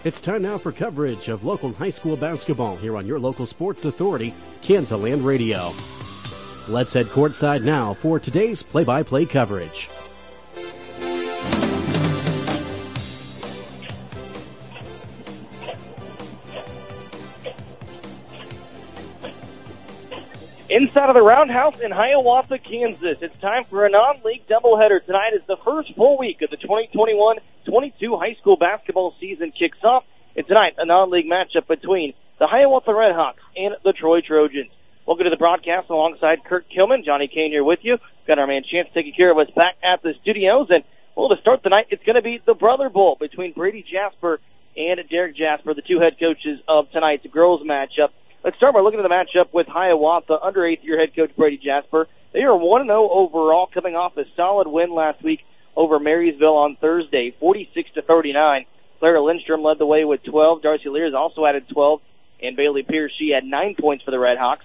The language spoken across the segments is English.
It's time now for coverage of local high school basketball here on your local sports authority, Kansaland Radio. Let's head courtside now for today's play-by-play coverage. Inside of the Roundhouse in Hiawatha, Kansas, it's time for a non-league doubleheader. Tonight is the first full week of the 2021-22 high school basketball season kicks off. And tonight, a non-league matchup between the Hiawatha Redhawks and the Troy Trojans. Welcome to the broadcast alongside Kurt Kilman. Johnny Kane here with you. Got our man Chance taking care of us back at the studios. And, well, to start the night, it's going to be the Brother Bowl between Brady Jasper and Derek Jasper, the two head coaches of tonight's girls matchup. Let's start by looking at the matchup with Hiawatha under 8th-year head coach Brady Jasper. They are 1-0 overall, coming off a solid win last week over Marysville on Thursday, 46-39. Clara Lindstrom led the way with 12. Darcy Lears also added 12. And Bailey Pierce, she had 9 points for the Redhawks.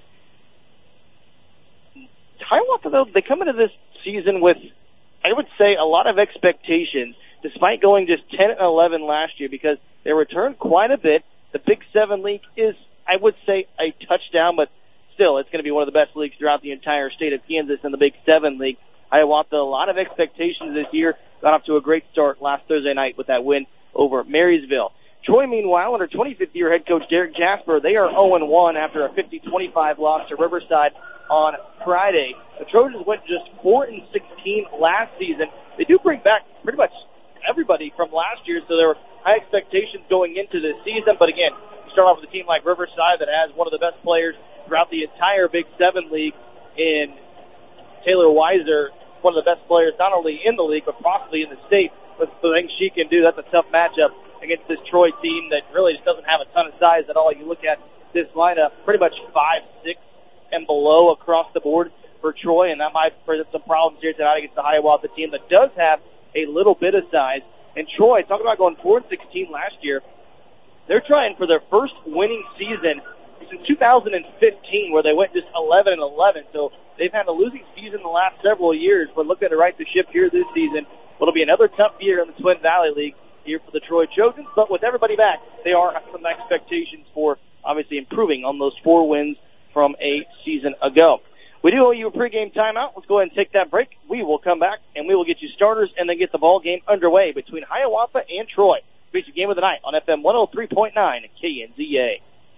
Hiawatha, though, they come into this season with, I would say, a lot of expectations, despite going just 10-11 last year, because they returned quite a bit. The Big 7 league is, I would say, a touchdown, but still, it's going to be one of the best leagues throughout the entire state of Kansas in the Big 7 league. Hiawatha, a lot of expectations this year. Got off to a great start last Thursday night with that win over Marysville. Troy, meanwhile, under 25th-year head coach Derek Jasper, they are 0-1 after a 50-25 loss to Riverside on Friday. The Trojans went just 4-16 last season. They do bring back pretty much everybody from last year, so there were high expectations going into this season. But again, you start off with a team like Riverside that has one of the best players throughout the entire Big 7 league in Taylor Weiser, one of the best players not only in the league but possibly in the state. With the things she can do, that's a tough matchup against this Troy team that really just doesn't have a ton of size at all. You look at this lineup, pretty much 5'6" and below across the board for Troy, and that might present some problems here tonight against the Hiawatha team that does have a little bit of size. And Troy, talking about going 4-16 last year, they're trying for their first winning season since 2015, where they went just 11-11. So they've had a losing season the last several years, but looking to right the ship here this season. It'll be another tough year in the Twin Valley League here for the Troy Trojans, but with everybody back, they are some expectations for obviously improving on those 4 wins from a season ago. We do owe you a pregame timeout. Let's go ahead and take that break. We will come back, and we will get you starters and then get the ball game underway between Hiawatha and Troy. Feature game of the night on FM 103.9 KNZA.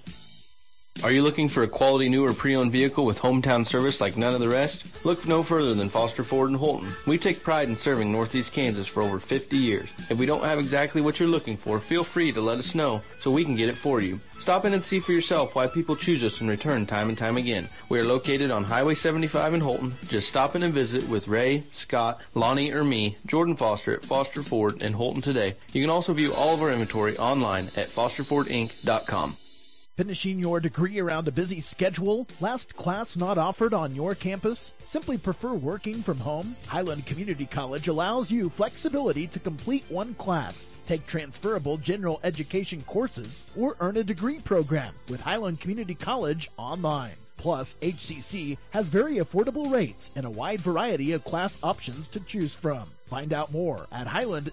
Are you looking for a quality new or pre-owned vehicle with hometown service like none of the rest? Look no further than Foster Ford in Holton. We take pride in serving Northeast Kansas for over 50 years. If we don't have exactly what you're looking for, feel free to let us know so we can get it for you. Stop in and see for yourself why people choose us and return time and time again. We are located on Highway 75 in Holton. Just stop in and visit with Ray, Scott, Lonnie, or me, Jordan Foster at Foster Ford in Holton today. You can also view all of our inventory online at fosterfordinc.com. Finishing your degree around a busy schedule? Last class not offered on your campus? Simply prefer working from home? Highland Community College allows you flexibility to complete one class, take transferable general education courses, or earn a degree program with Highland Community College online. Plus, HCC has very affordable rates and a wide variety of class options to choose from. Find out more at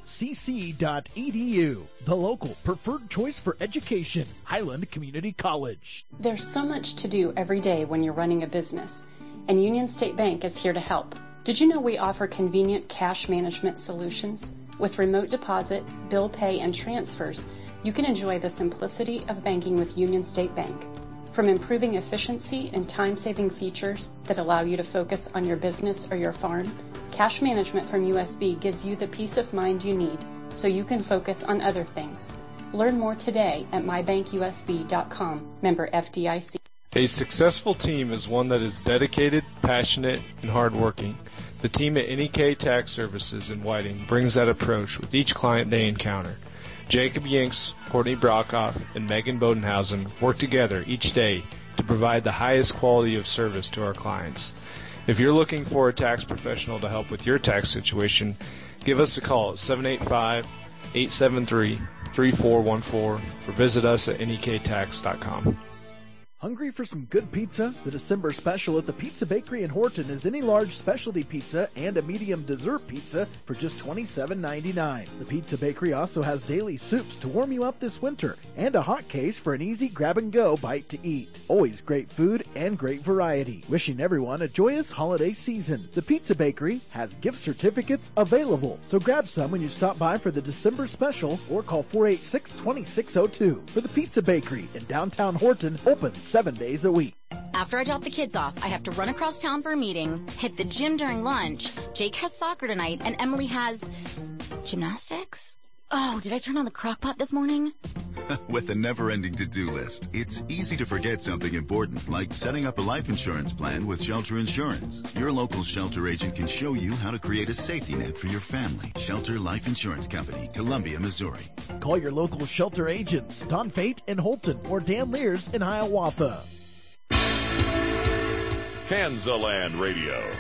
highlandcc.edu, the local preferred choice for education, Highland Community College. There's so much to do every day when you're running a business, and Union State Bank is here to help. Did you know we offer convenient cash management solutions? With remote deposit, bill pay, and transfers, you can enjoy the simplicity of banking with Union State Bank. From improving efficiency and time-saving features that allow you to focus on your business or your farm, cash management from USB gives you the peace of mind you need so you can focus on other things. Learn more today at mybankusb.com, member FDIC. A successful team is one that is dedicated, passionate, and hardworking. The team at NEK Tax Services in Whiting brings that approach with each client they encounter. Jacob Yinks, Courtney Brockhoff, and Megan Bodenhausen work together each day to provide the highest quality of service to our clients. If you're looking for a tax professional to help with your tax situation, give us a call at 785-873-3414 or visit us at nektax.com. Hungry for some good pizza? The December special at the Pizza Bakery in Horton is any large specialty pizza and a medium dessert pizza for just $27.99. The Pizza Bakery also has daily soups to warm you up this winter and a hot case for an easy grab-and-go bite to eat. Always great food and great variety. Wishing everyone a joyous holiday season. The Pizza Bakery has gift certificates available, so grab some when you stop by for the December special or call 486-2602. For the Pizza Bakery in downtown Horton, open 7 days a week. After I drop the kids off, I have to run across town for a meeting, hit the gym during lunch. Jake has soccer tonight, and Emily has gymnastics? Oh, did I turn on the crock pot this morning? With a never-ending to-do list, it's easy to forget something important, like setting up a life insurance plan with Shelter Insurance. Your local Shelter agent can show you how to create a safety net for your family. Shelter Life Insurance Company, Columbia, Missouri. Call your local Shelter agents, Don Fate in Holton or Dan Lears in Hiawatha. Kansaland Radio.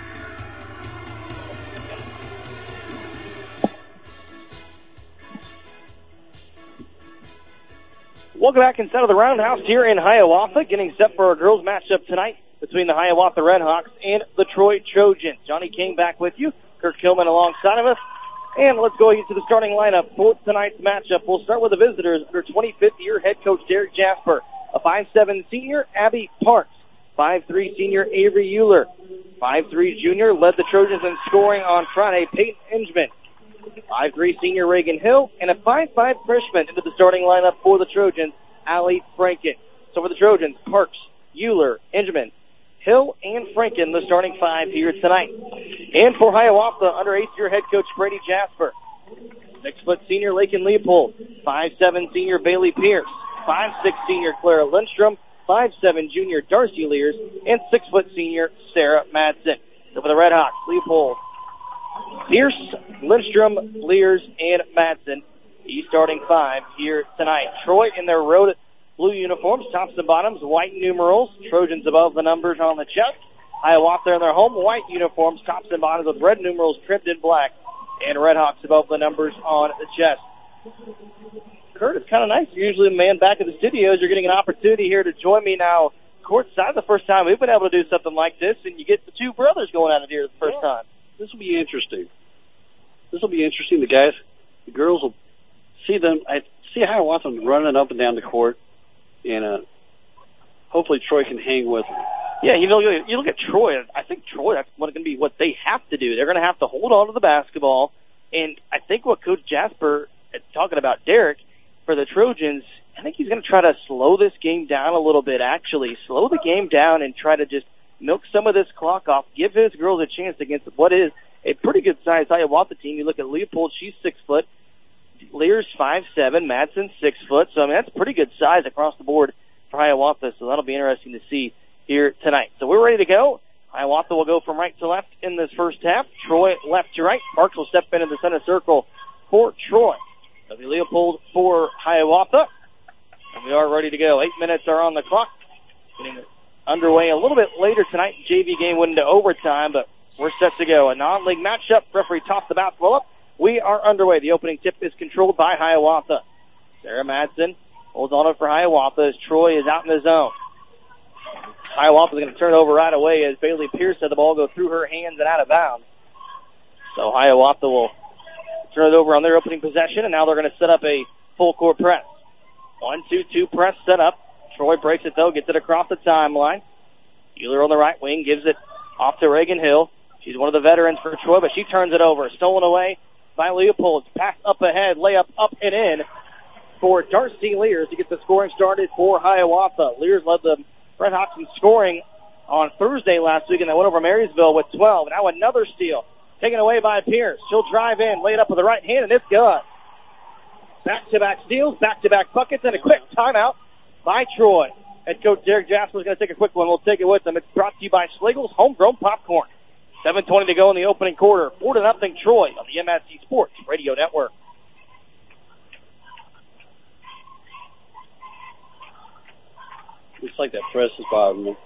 Welcome back inside of the Roundhouse here in Hiawatha, getting set for our girls matchup tonight between the Hiawatha Redhawks and the Troy Trojans. Johnny King back with you, Kirk Hillman alongside of us, and let's go into the starting lineup for tonight's matchup. We'll start with the visitors under 25th year head coach Derek Jasper, a 5'7" senior Abby Parks, 5'3" senior Avery Euler, 5'3" junior led the Trojans in scoring on Friday, Peyton Ingeman, 5'3" senior Reagan Hill, and a 5'5" freshman into the starting lineup for the Trojans, Allie Franken. So for the Trojans, Parks, Euler, Ingeman, Hill, and Franken, the starting five here tonight. And for Hiawatha, under 8th year head coach Brady Jasper, 6' senior Lakin Leopold, 5'7" senior Bailey Pierce, 5'6" senior Clara Lindstrom, 5'7" junior Darcy Lears, and 6' senior Sarah Madsen. So for the Redhawks, Leopold, Pierce, Lindstrom, Lears, and Madsen, the starting five here tonight. Troy in their road blue uniforms, tops and bottoms, white numerals, Trojans above the numbers on the chest. Hiawatha in their home white uniforms, tops and bottoms with red numerals trimmed in black, and Redhawks above the numbers on the chest. Kurt, it's kind of nice. You're usually the man back in the studios. You're getting an opportunity here to join me now courtside. The first time we've been able to do something like this, and you get the two brothers going at it here the first time. This will be interesting. The guys, the girls will see them. I see Hiawatha running up and down the court, and hopefully Troy can hang with them. Yeah, you look at Troy. I think Troy, that's going to be what they have to do. They're going to have to hold on to the basketball, and I think what Coach Jasper, talking about Derek, for the Trojans, I think he's going to try to slow this game down a little bit, actually. Slow the game down and try to just milk some of this clock off, give his girls a chance against what is a pretty good-sized Hiawatha team. You look at Leopold, she's 6 foot. Lears 5'7", Madsen 6 foot. So, I mean, that's pretty good size across the board for Hiawatha, so that'll be interesting to see here tonight. So we're ready to go. Hiawatha will go from right to left in this first half. Troy left to right. Parks will step into the center circle for Troy. W. Leopold for Hiawatha. And we are ready to go. 8 minutes are on the clock. Getting underway a little bit later tonight. JV game went into overtime, but we're set to go. A non-league matchup. Referee tossed the basketball up. We are underway. The opening tip is controlled by Hiawatha. Sarah Madsen holds on it for Hiawatha as Troy is out in the zone. Hiawatha is going to turn it over right away as Bailey Pierce had the ball go through her hands and out of bounds. So Hiawatha will turn it over on their opening possession, and now they're going to set up a full court press. 1-2-2 press set up. Troy breaks it, though, gets it across the timeline. Euler on the right wing gives it off to Reagan Hill. She's one of the veterans for Troy, but she turns it over. Stolen away by Leopold. Pass up ahead, layup up and in for Darcy Lears to get the scoring started for Hiawatha. Lears led the Redhawks in scoring on Thursday last week, and they went over Marysville with 12. Now another steal taken away by Pierce. She'll drive in, lay it up with the right hand, and it's good. Back-to-back steals, back-to-back buckets, and a quick timeout by Troy. Head coach Derek Jasper is going to take a quick one. We'll take it with him. It's brought to you by Schlegel's Homegrown Popcorn. 7:20 to go in the opening quarter. 4-0 Troy on the MSC Sports Radio Network. Looks like that press is bothering me.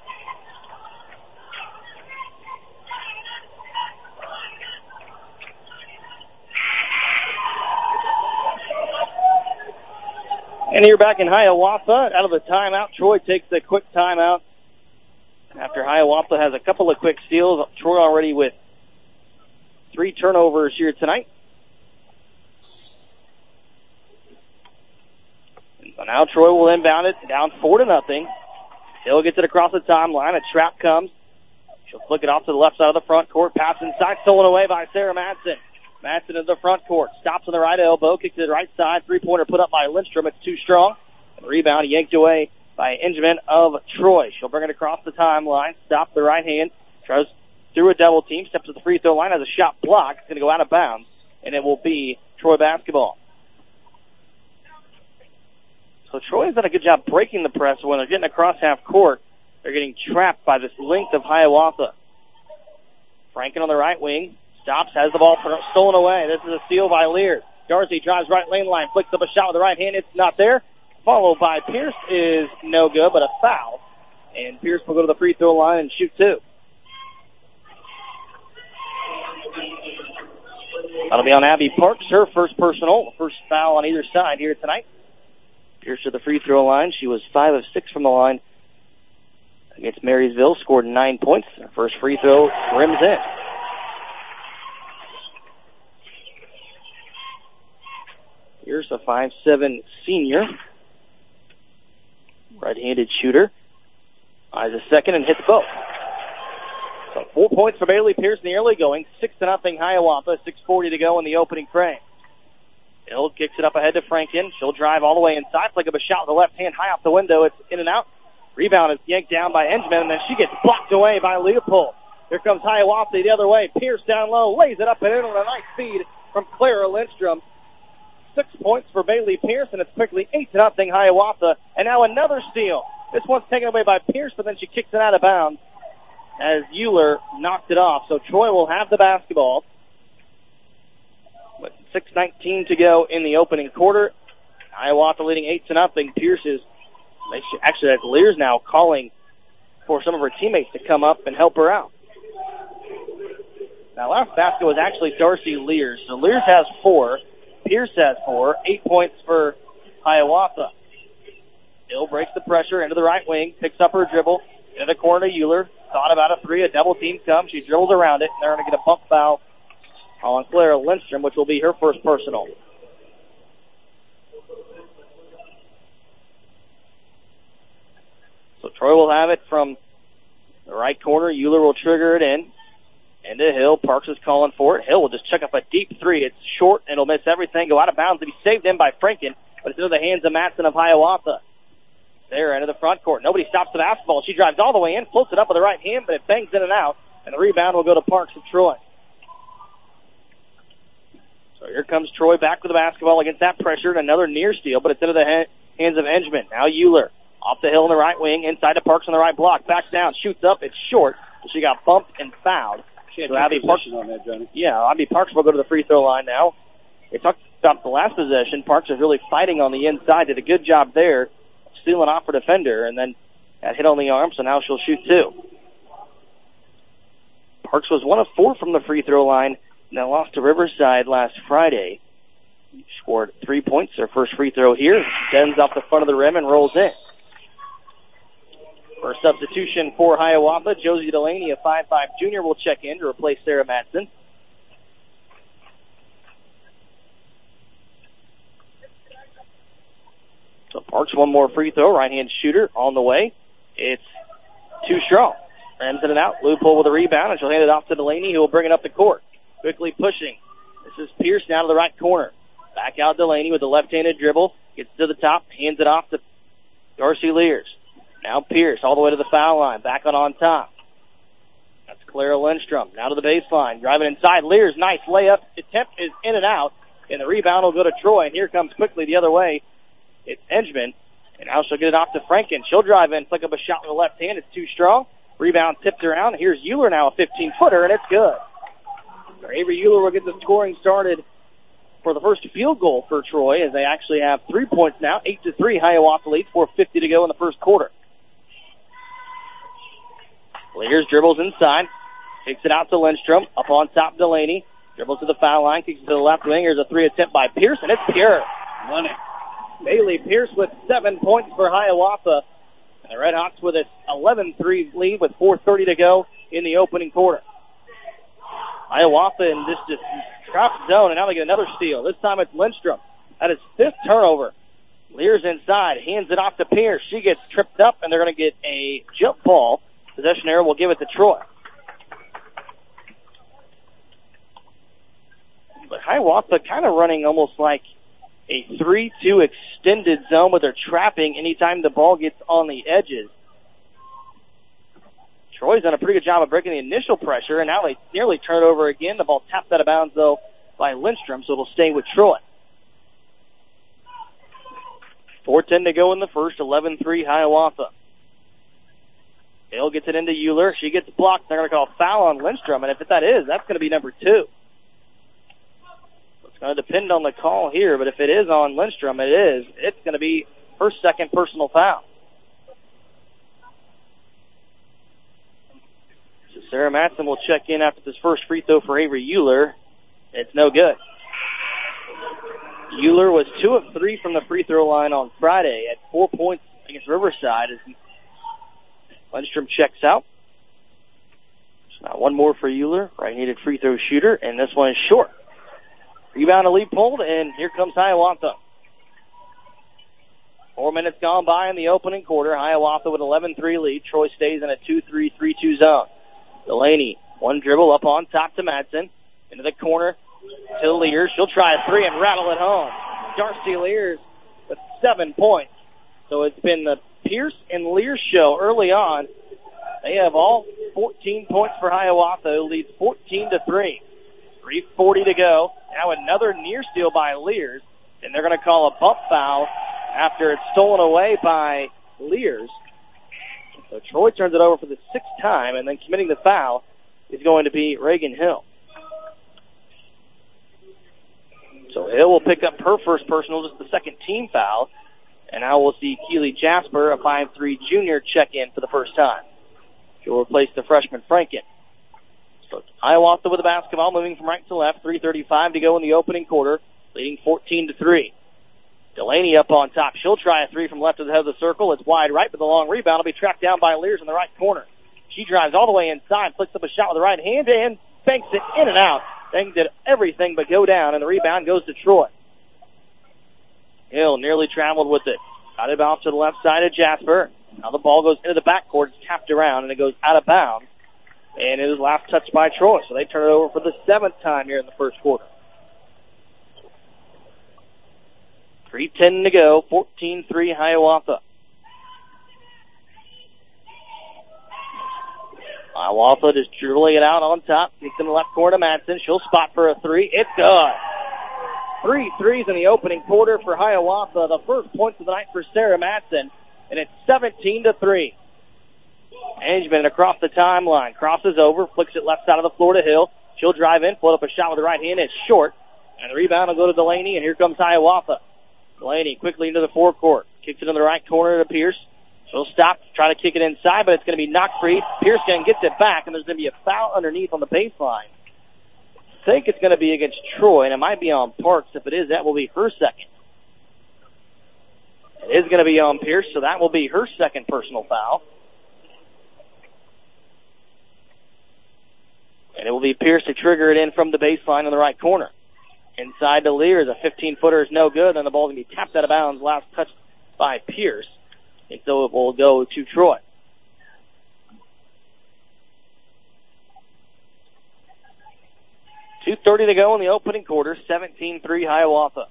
And you're back in Hiawatha. Out of the timeout, Troy takes the quick timeout. After Hiawatha has a couple of quick steals, Troy already with 3 turnovers here tonight. And so now Troy will inbound it, down 4-0. Hill gets it across the timeline. A trap comes. She'll flick it off to the left side of the front court. Pass inside, stolen away by Sarah Madsen. Madsen into the front court. Stops on the right elbow. Kicks to the right side. Three-pointer put up by Lindstrom. It's too strong. And the rebound yanked away by Ingeman of Troy. She'll bring it across the timeline. Stop the right hand. Tries through a double team. Steps to the free throw line. Has a shot blocked. It's going to go out of bounds. And it will be Troy basketball. So Troy has done a good job breaking the press. When they're getting across half court, they're getting trapped by this length of Hiawatha. Franken on the right wing. Stops, has the ball stolen away. This is a steal by Lear. Darcy drives right lane line, flicks up a shot with the right hand. It's not there. Followed by Pierce is no good, but a foul. And Pierce will go to the free throw line and shoot 2. That'll be on Abby Parks, her first personal, first foul on either side here tonight. Pierce to the free throw line. She was 5 of 6 from the line against Marysville, scored 9 points. Her first free throw rims in. Here's a 5'7" senior. Right-handed shooter. Eyes a second and hits both. So 4 points for Bailey Pierce in the early going. 6-0 Hiawatha. 6:40 to go in the opening frame. Hill kicks it up ahead to Franken. She'll drive all the way inside. Flick up a shot with the left hand high off the window. It's in and out. Rebound is yanked down by Ingeman, and then she gets blocked away by Leopold. Here comes Hiawatha the other way. Pierce down low, lays it up and in on a nice feed from Clara Lindstrom. 6 points for Bailey Pierce, and it's quickly 8-0 Hiawatha. And now another steal. This one's taken away by Pierce, but then she kicks it out of bounds as Euler knocked it off. So Troy will have the basketball. With 6:19 to go in the opening quarter. Hiawatha leading 8-0. Pierce is, actually that's Lears now calling for some of her teammates to come up and help her out. Now last basket was actually Darcy Lears. So Lears has 4. Pierce has 4. 8 points for Hiawatha. Hill breaks the pressure into the right wing, picks up her dribble, into the corner to Euler. Thought about a 3, a double team comes. She dribbles around it, and they're going to get a bump foul on Clara Lindstrom, which will be her first personal. So Troy will have it from the right corner. Euler will trigger it in. Into Hill. Parks is calling for it. Hill will just chuck up a deep 3. It's short, and it'll miss everything. Go out of bounds to be saved in by Franken, but it's into the hands of Madsen of Hiawatha. There, into the front court. Nobody stops the basketball. She drives all the way in, floats it up with the right hand, but it bangs in and out, and the rebound will go to Parks of Troy. So here comes Troy back with the basketball against that pressure, and another near steal, but it's into the hands of Ingeman. Now Euler off the hill on the right wing, inside to Parks on the right block, backs down, shoots up, it's short, but she got bumped and fouled. She had so Abby Parks on that, Johnny. Yeah, Abby Parks will go to the free throw line now. We talked about the last possession. Parks is really fighting on the inside, did a good job there, stealing off her defender, and then got hit on the arm, so now she'll shoot 2. Parks was 1 of 4 from the free throw line, and then lost to Riverside last Friday. Scored 3 points, their first free throw here. Bends off the front of the rim and rolls in. For substitution for Hiawatha, Josie Delaney, a 5'5 junior, will check in to replace Sarah Madsen. So Parks, 1 more free throw, right-hand shooter on the way. It's too strong. Rams in and out. Loophole with a rebound, and she'll hand it off to Delaney, who will bring it up the court. Quickly pushing. This is Pierce now to the right corner. Back out Delaney with the left-handed dribble. Gets to the top, hands it off to Darcy Lears. Now Pierce all the way to the foul line. Back on top. That's Clara Lindstrom. Now to the baseline. Driving inside. Lears, nice layup. Attempt is in and out. And the rebound will go to Troy. And here comes quickly the other way. It's Ingeman. And now she'll get it off to Franken. She'll drive in, flick up a shot with the left hand. It's too strong. Rebound tipped around. Here's Euler now, a 15-footer, and it's good. So Avery Euler will get the scoring started for the first field goal for Troy, as they actually have 3 points now. 8-3, Hiawatha leads. 4:50 to go in the first quarter. Lears dribbles inside, kicks it out to Lindstrom, up on top Delaney, dribbles to the foul line, kicks it to the left wing. Here's a 3 attempt by Pierce, and it's pure. Money. Bailey Pierce with 7 points for Hiawatha. And the Red Hawks with an 11-3 lead with 4:30 to go in the opening quarter. Hiawatha in this just trapped zone, and now they get another steal. This time it's Lindstrom. That is 5th turnover. Lears inside, hands it off to Pierce. She gets tripped up, and they're going to get a jump ball. Possession error will give it to Troy. But Hiawatha kind of running almost like a 3-2 extended zone where they're trapping anytime the ball gets on the edges. Troy's done a pretty good job of breaking the initial pressure, and now they nearly turn it over again. The ball tapped out of bounds, though, by Lindstrom, so it'll stay with Troy. 4:10 to go in the first, 11-3 Hiawatha. Hale gets it into Euler. She gets blocked. They're going to call a foul on Lindstrom, and if that is, that's going to be number 2. It's going to depend on the call here, but if it is on Lindstrom, it is. It's going to be her second personal foul. So Sarah Matson will check in after this first free throw for Avery Euler. It's no good. Euler was 2 of 3 from the free throw line on Friday at 4 points against Riverside as Lindstrom checks out. Now one more for Euler, right-handed free throw shooter, and this one is short. Rebound to Leopold, and here comes Hiawatha. 4 minutes gone by in the opening quarter. Hiawatha with 11-3 lead. Troy stays in a 2-3-3-2 zone. Delaney, one dribble up on top to Madsen. Into the corner to Lears. She'll try a 3 and rattle it home. Darcy Lears with 7 points. So it's been the Pierce and Lears show early on. They have all 14 points for Hiawatha, who leads 14-3. 3:40 to go. Now another near steal by Lears, and they're going to call a bump foul after it's stolen away by Lears. So Troy turns it over for the 6th time, and then committing the foul is going to be Reagan Hill. So Hill will pick up her first personal, just the second team foul, and now we'll see Keely Jasper, a 5'3" junior, check in for the first time. She'll replace the freshman Franken. So Hiawatha with the basketball, moving from right to left. 3:35 to go in the opening quarter, leading 14-3. Delaney up on top. She'll try a 3 from left to the head of the circle. It's wide right, but the long rebound will be tracked down by Lears in the right corner. She drives all the way inside, flicks up a shot with the right hand, and banks it in and out. Things did everything but go down, and the rebound goes to Troy. Hill nearly traveled with it. Got it off to the left side of Jasper. Now the ball goes into the backcourt. It's tapped around, and it goes out of bounds. And it is last touched by Troy, so they turn it over for the 7th time here in the first quarter. 3:10 to go, 14-3 Hiawatha. Hiawatha just dribbling it out on top. Kicks in the left corner to Madsen. She'll spot for a 3. It's good. 3 threes in the opening quarter for Hiawatha. The first points of the night for Sarah Madsen, and it's 17-3. Angevin across the timeline. Crosses over, flicks it left side of the floor to Hill. She'll drive in, float up a shot with the right hand. It's short. And the rebound will go to Delaney, and here comes Hiawatha. Delaney quickly into the forecourt. Kicks it in the right corner to Pierce. She'll stop, try to kick it inside, but it's going to be knocked free. Pierce gets it back, and there's going to be a foul underneath on the baseline. I think it's going to be against Troy, and it might be on Parks. If it is, that will be her second. It is going to be on Pierce, so that will be her second personal foul. And it will be Pierce to trigger it in from the baseline in the right corner. Inside to Lears, a 15-footer is no good, and the ball is going to be tapped out of bounds, last touched by Pierce. And so it will go to Troy. .2:30 to go in the opening quarter, 17-3 Hiawatha.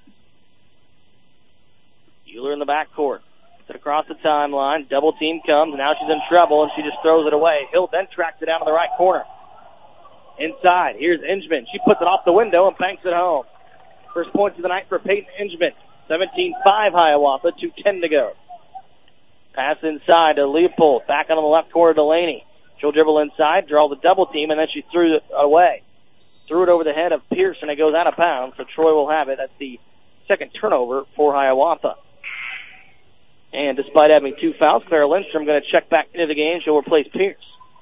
Euler in the backcourt. Puts it across the timeline. Double team comes. Now she's in trouble, and she just throws it away. Hill then tracks it down to the right corner. Inside, here's Ingman. She puts it off the window and banks it home. First points of the night for Peyton Ingman. 17-5 Hiawatha, 2:10 to go. Pass inside to Leopold. Back on the left corner, Delaney. She'll dribble inside, draw the double team, and then she threw it away. Threw it over the head of Pierce, and it goes out of bounds, so Troy will have it. That's the second turnover for Hiawatha. And despite having 2 fouls, Clara Lindstrom going to check back into the game. She'll replace Pierce.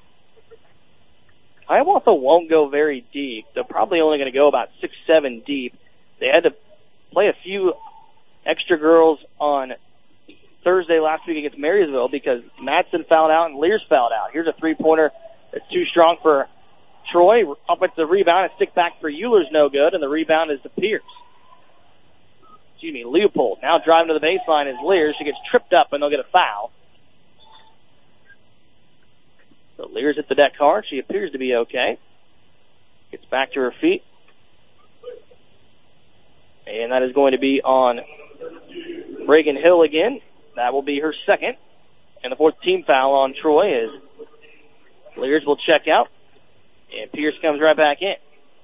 Hiawatha won't go very deep. They're probably only going to go about 6-7 deep. They had to play a few extra girls on Thursday last week against Marysville because Madsen fouled out and Lears fouled out. Here's a three-pointer that's too strong for Troy. Offensive rebound, a stick back for Euler's no good, and the rebound is to Pierce. Leopold. Now driving to the baseline is Lears. She gets tripped up, and they'll get a foul. So Lears hit the deck hard. She appears to be okay. Gets back to her feet. And that is going to be on Reagan Hill again. That will be her second. And the fourth team foul on Troy is Lears will check out. And Pierce comes right back in.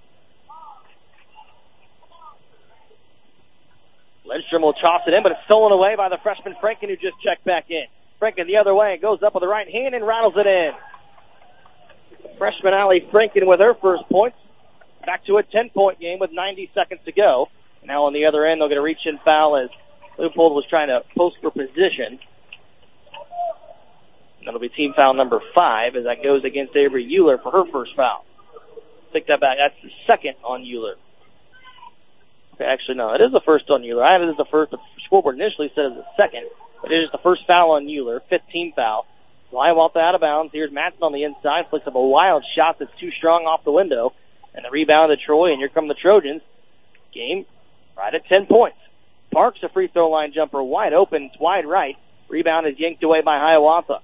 Lindstrom will toss it in, but it's stolen away by the freshman Franken, who just checked back in. Franken the other way, goes up with the right hand and rattles it in. Freshman Allie Franken with her first points. Back to a 10-point game with 90 seconds to go. Now on the other end, they'll get a reach-in foul as Leopold was trying to post for position. That'll be team foul number 5 as that goes against Avery Euler for her first foul. Take that back. That's the second on Euler. Okay, actually, no, it is the first on Euler. I had it as the first. The scoreboard initially said it was the second, but it is the first foul on Euler, 15th foul. Hiawatha out of bounds. Here's Madsen on the inside. Flicks up a wild shot that's too strong off the window. And the rebound to Troy, and here come the Trojans. Game right at 10 points. Parks, a free throw line jumper, wide open. It's wide right. Rebound is yanked away by Hiawatha.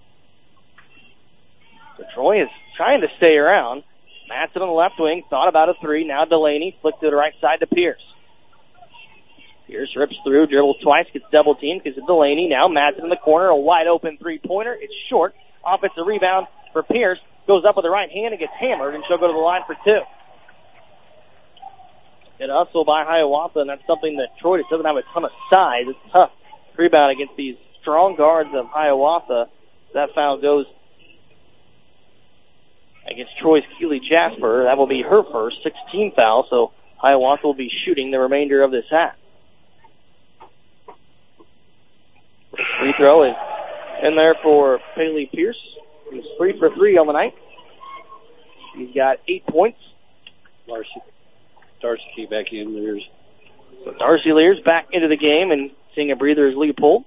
So Troy is trying to stay around. Madsen on the left wing, thought about a three. Now Delaney flicked to the right side to Pierce. Pierce rips through, dribbles twice, gets double teamed because of Delaney. Now Madsen in the corner, a wide open three-pointer. It's short. Offensive rebound for Pierce. Goes up with the right hand and gets hammered, and she'll go to the line for two. Good hustle by Hiawatha, and that's something that Troy just doesn't have a ton of size. It's tough rebound against these strong guards of Hiawatha. That foul goes against Troy's Keely Jasper. That will be her first, 16 foul, so Hiawatha will be shooting the remainder of this half. Free throw is in there for Paley Pierce. He's 3 for 3 on the night. He's got 8 points. Darcy came back in. Lears. So Darcy Lears back into the game and seeing a breather is Leopold.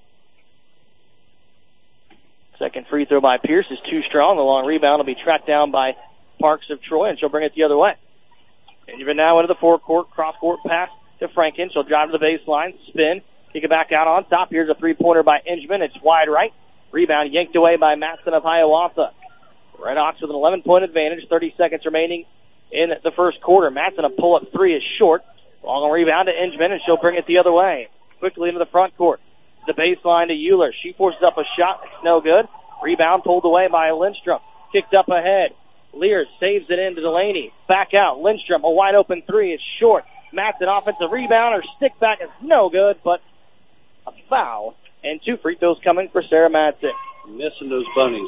Second free throw by Pierce is too strong. The long rebound will be tracked down by Parks of Troy, and she'll bring it the other way. And even now into the forecourt, cross-court pass to Franken. She'll drive to the baseline, spin, kick it back out on top. Here's a three-pointer by Ingeman. It's wide right. Rebound yanked away by Madsen of Hiawatha. Red Hawks with an 11-point advantage, 30 seconds remaining in the first quarter. Madsen, a pull-up three is short. Long rebound to Ingeman, and she'll bring it the other way. Quickly into the front court. The baseline to Euler. She forces up a shot. It's no good. Rebound pulled away by Lindstrom. Kicked up ahead. Lears saves it into Delaney. Back out. Lindstrom, a wide open three is short. Madsen, offensive rebound. Her stick back is no good, but a foul. And 2 free throws coming for Sarah Madsen. Missing those bunnies.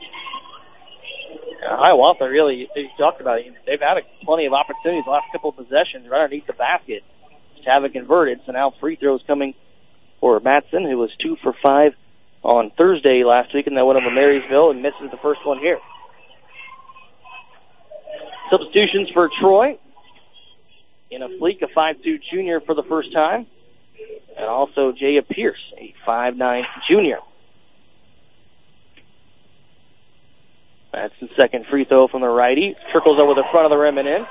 Hiawatha really, they talked about it. They've had plenty of opportunities the last couple of possessions right underneath the basket. Just haven't converted. So now free throws coming for Madsen, who was 2 for 5 on Thursday last week, and then went over Marysville and misses the first one here. Substitutions for Troy. In a Fleek, a 5'2 junior for the first time. And also Jaya Pierce, a 5'9 junior. That's the second free throw from the righty. Trickles over the front of the rim and in.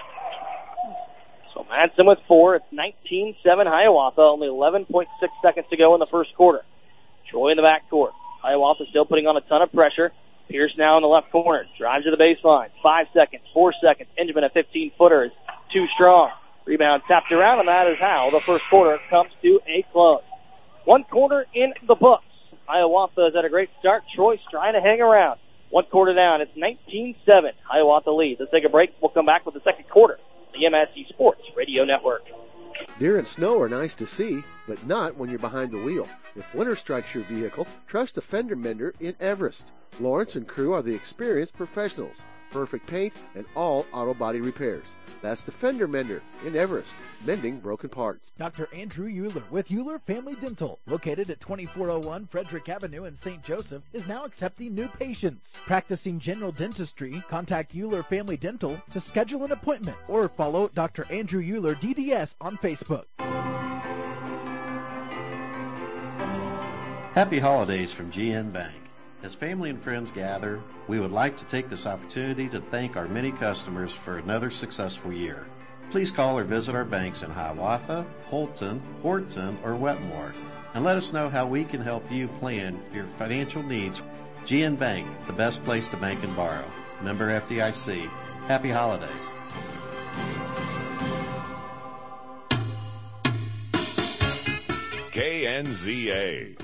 So Madsen with 4. It's 19-7 Hiawatha. Only 11.6 seconds to go in the first quarter. Troy in the backcourt. Hiawatha still putting on a ton of pressure. Pierce now in the left corner. Drives to the baseline. 5 seconds. 4 seconds. Ingeman, a 15-footer, is too strong. Rebound tapped around, and that is how the first quarter comes to a close. 1 quarter in the books. Hiawatha has had a great start. Troy's trying to hang around. 1 quarter down. It's 19-7. Hiawatha leads. Let's take a break. We'll come back with the second quarter. The MSC Sports Radio Network. Deer and snow are nice to see, but not when you're behind the wheel. If winter strikes your vehicle, trust a fender mender in Everest. Lawrence and crew are the experienced professionals. Perfect paint and all auto body repairs. That's the Fender Mender in Everest, mending broken parts. Dr. Andrew Euler with Euler Family Dental, located at 2401 Frederick Avenue in St. Joseph, is now accepting new patients. Practicing general dentistry, contact Euler Family Dental to schedule an appointment or follow Dr. Andrew Euler DDS on Facebook. Happy holidays from GN Bank. As family and friends gather, we would like to take this opportunity to thank our many customers for another successful year. Please call or visit our banks in Hiawatha, Holton, Horton, or Wetmore, and let us know how we can help you plan your financial needs. GN Bank, the best place to bank and borrow. Member FDIC. Happy holidays. KNZA.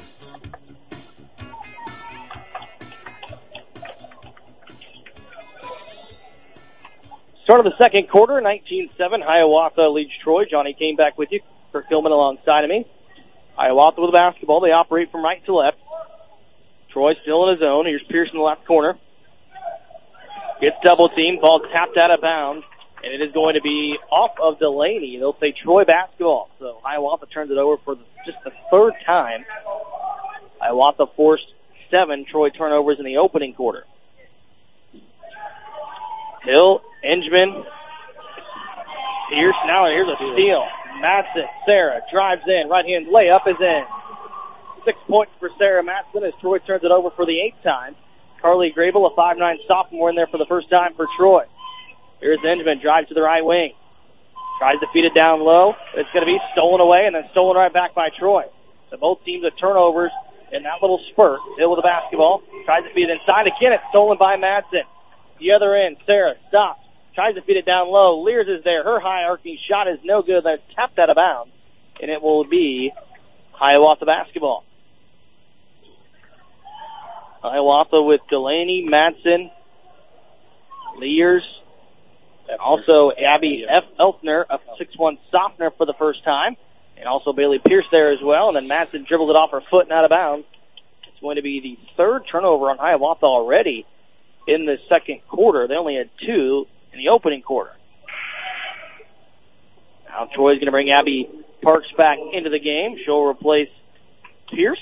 Start of the second quarter, 19-7. Hiawatha leads Troy. Johnny came back with you. Kirk Hillman alongside of me. Hiawatha with the basketball. They operate from right to left. Troy still in his own. Here's Pierce in the left corner. Gets double teamed. Ball tapped out of bounds. And it is going to be off of Delaney. They'll say Troy basketball. So Hiawatha turns it over for just the third time. Hiawatha forced 7 Troy turnovers in the opening quarter. Hill, Engman, Pierce. Now here's a steal. Matson, Sarah drives in. Right hand layup is in. 6 points for Sarah Matson as Troy turns it over for the 8th time. Carly Grable, a 5'9" sophomore, in there for the first time for Troy. Here's Engman, drives to the right wing. Tries to feed it down low. It's going to be stolen away and then stolen right back by Troy. So both teams have turnovers in that little spurt. Hill with the basketball. Tries to feed it inside. Again, it's stolen by Matson. The other end, Sarah stops. Tries to feed it down low. Lears is there. Her high arcing shot is no good. That's tapped out of bounds. And it will be Hiawatha basketball. Hiawatha with Delaney, Matson, Lears, and also Abby F. Elfner, a 6'1" sophomore for the first time. And also Bailey Pierce there as well. And then Matson dribbled it off her foot and out of bounds. It's going to be the third turnover on Hiawatha already in the second quarter. They only had 2 in the opening quarter. Now Troy's going to bring Abby Parks back into the game. She'll replace Pierce.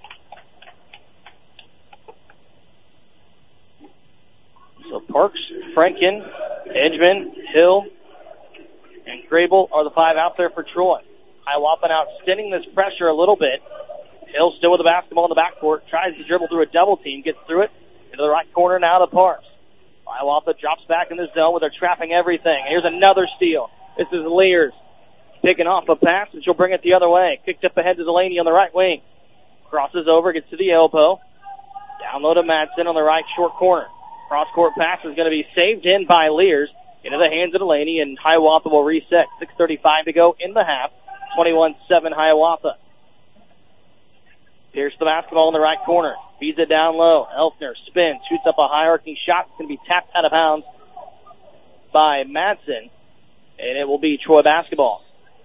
So Parks, Franken, Engman, Hill, and Grable are the 5 out there for Troy. Hiawatha now extending this pressure a little bit. Hill still with the basketball in the backcourt. Tries to dribble through a double team. Gets through it. Into the right corner now to Parks. Hiawatha drops back in the zone where they're trapping everything. Here's another steal. This is Lears picking off a pass, and she'll bring it the other way. Kicked up ahead to Delaney on the right wing. Crosses over, gets to the elbow. Down low to Madsen on the right short corner. Cross-court pass is going to be saved in by Lears into the hands of Delaney, and Hiawatha will reset. 6:35 to go in the half. 21-7 Hiawatha. Pierce the basketball in the right corner. Feeds it down low. Elfner spins, shoots up a high arcing shot. It's going to be tapped out of bounds by Madsen, and it will be Troy basketball.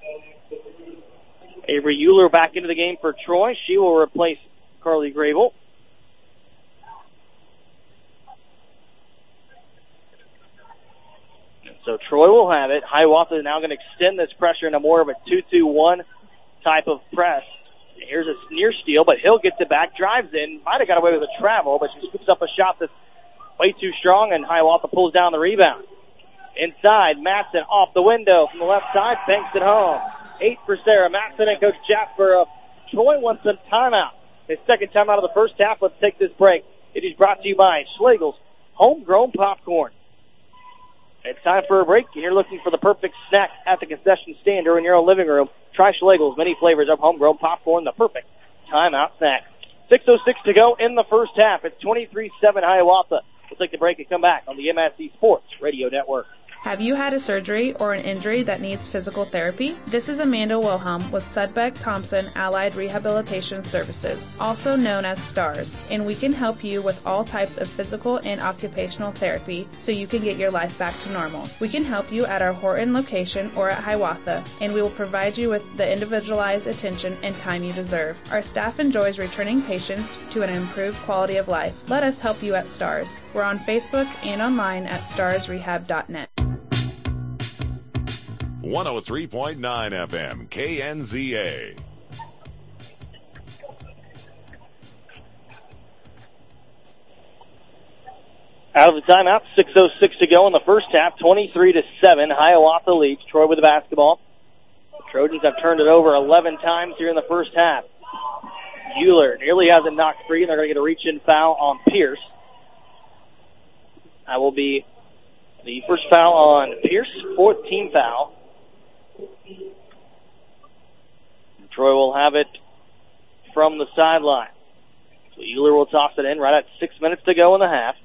Avery Euler back into the game for Troy. She will replace Carly Grable. So Troy will have it. Hiawatha is now going to extend this pressure into more of a 2-2-1 type of press. Here's a near steal, but Hill gets it back, drives in. Might have got away with a travel, but she scoops up a shot that's way too strong, and Hiawatha pulls down the rebound. Inside, Matson off the window from the left side, banks it home. 8 for Sarah Matson and Coach Jasper. Troy wants a timeout. His second timeout of the first half. Let's take this break. It is brought to you by Schlegel's Homegrown Popcorn. It's time for a break, and you're looking for the perfect snack at the concession stand or in your own living room. Try Schlegel's many flavors of homegrown popcorn, the perfect timeout snack. 6:06 to go in the first half. It's 23-7 Hiawatha. We'll take the break and come back on the MSC Sports Radio Network. Have you had a surgery or an injury that needs physical therapy? This is Amanda Wilhelm with Sudbeck Thompson Allied Rehabilitation Services, also known as STARS, and we can help you with all types of physical and occupational therapy so you can get your life back to normal. We can help you at our Horton location or at Hiawatha, and we will provide you with the individualized attention and time you deserve. Our staff enjoys returning patients to an improved quality of life. Let us help you at STARS. We're on Facebook and online at starsrehab.net. 103.9 FM, KNZA. Out of the timeout, 6:06 to go in the first half, 23-7. Hiawatha leads. Troy with the basketball. The Trojans have turned it over 11 times here in the first half. Euler nearly has it knocked free, and they're going to get a reach-in foul on Pierce. That will be the first foul on Pierce, fourth team foul. And Troy will have it from the sideline. So Euler will toss it in right at 6 minutes to go in the half.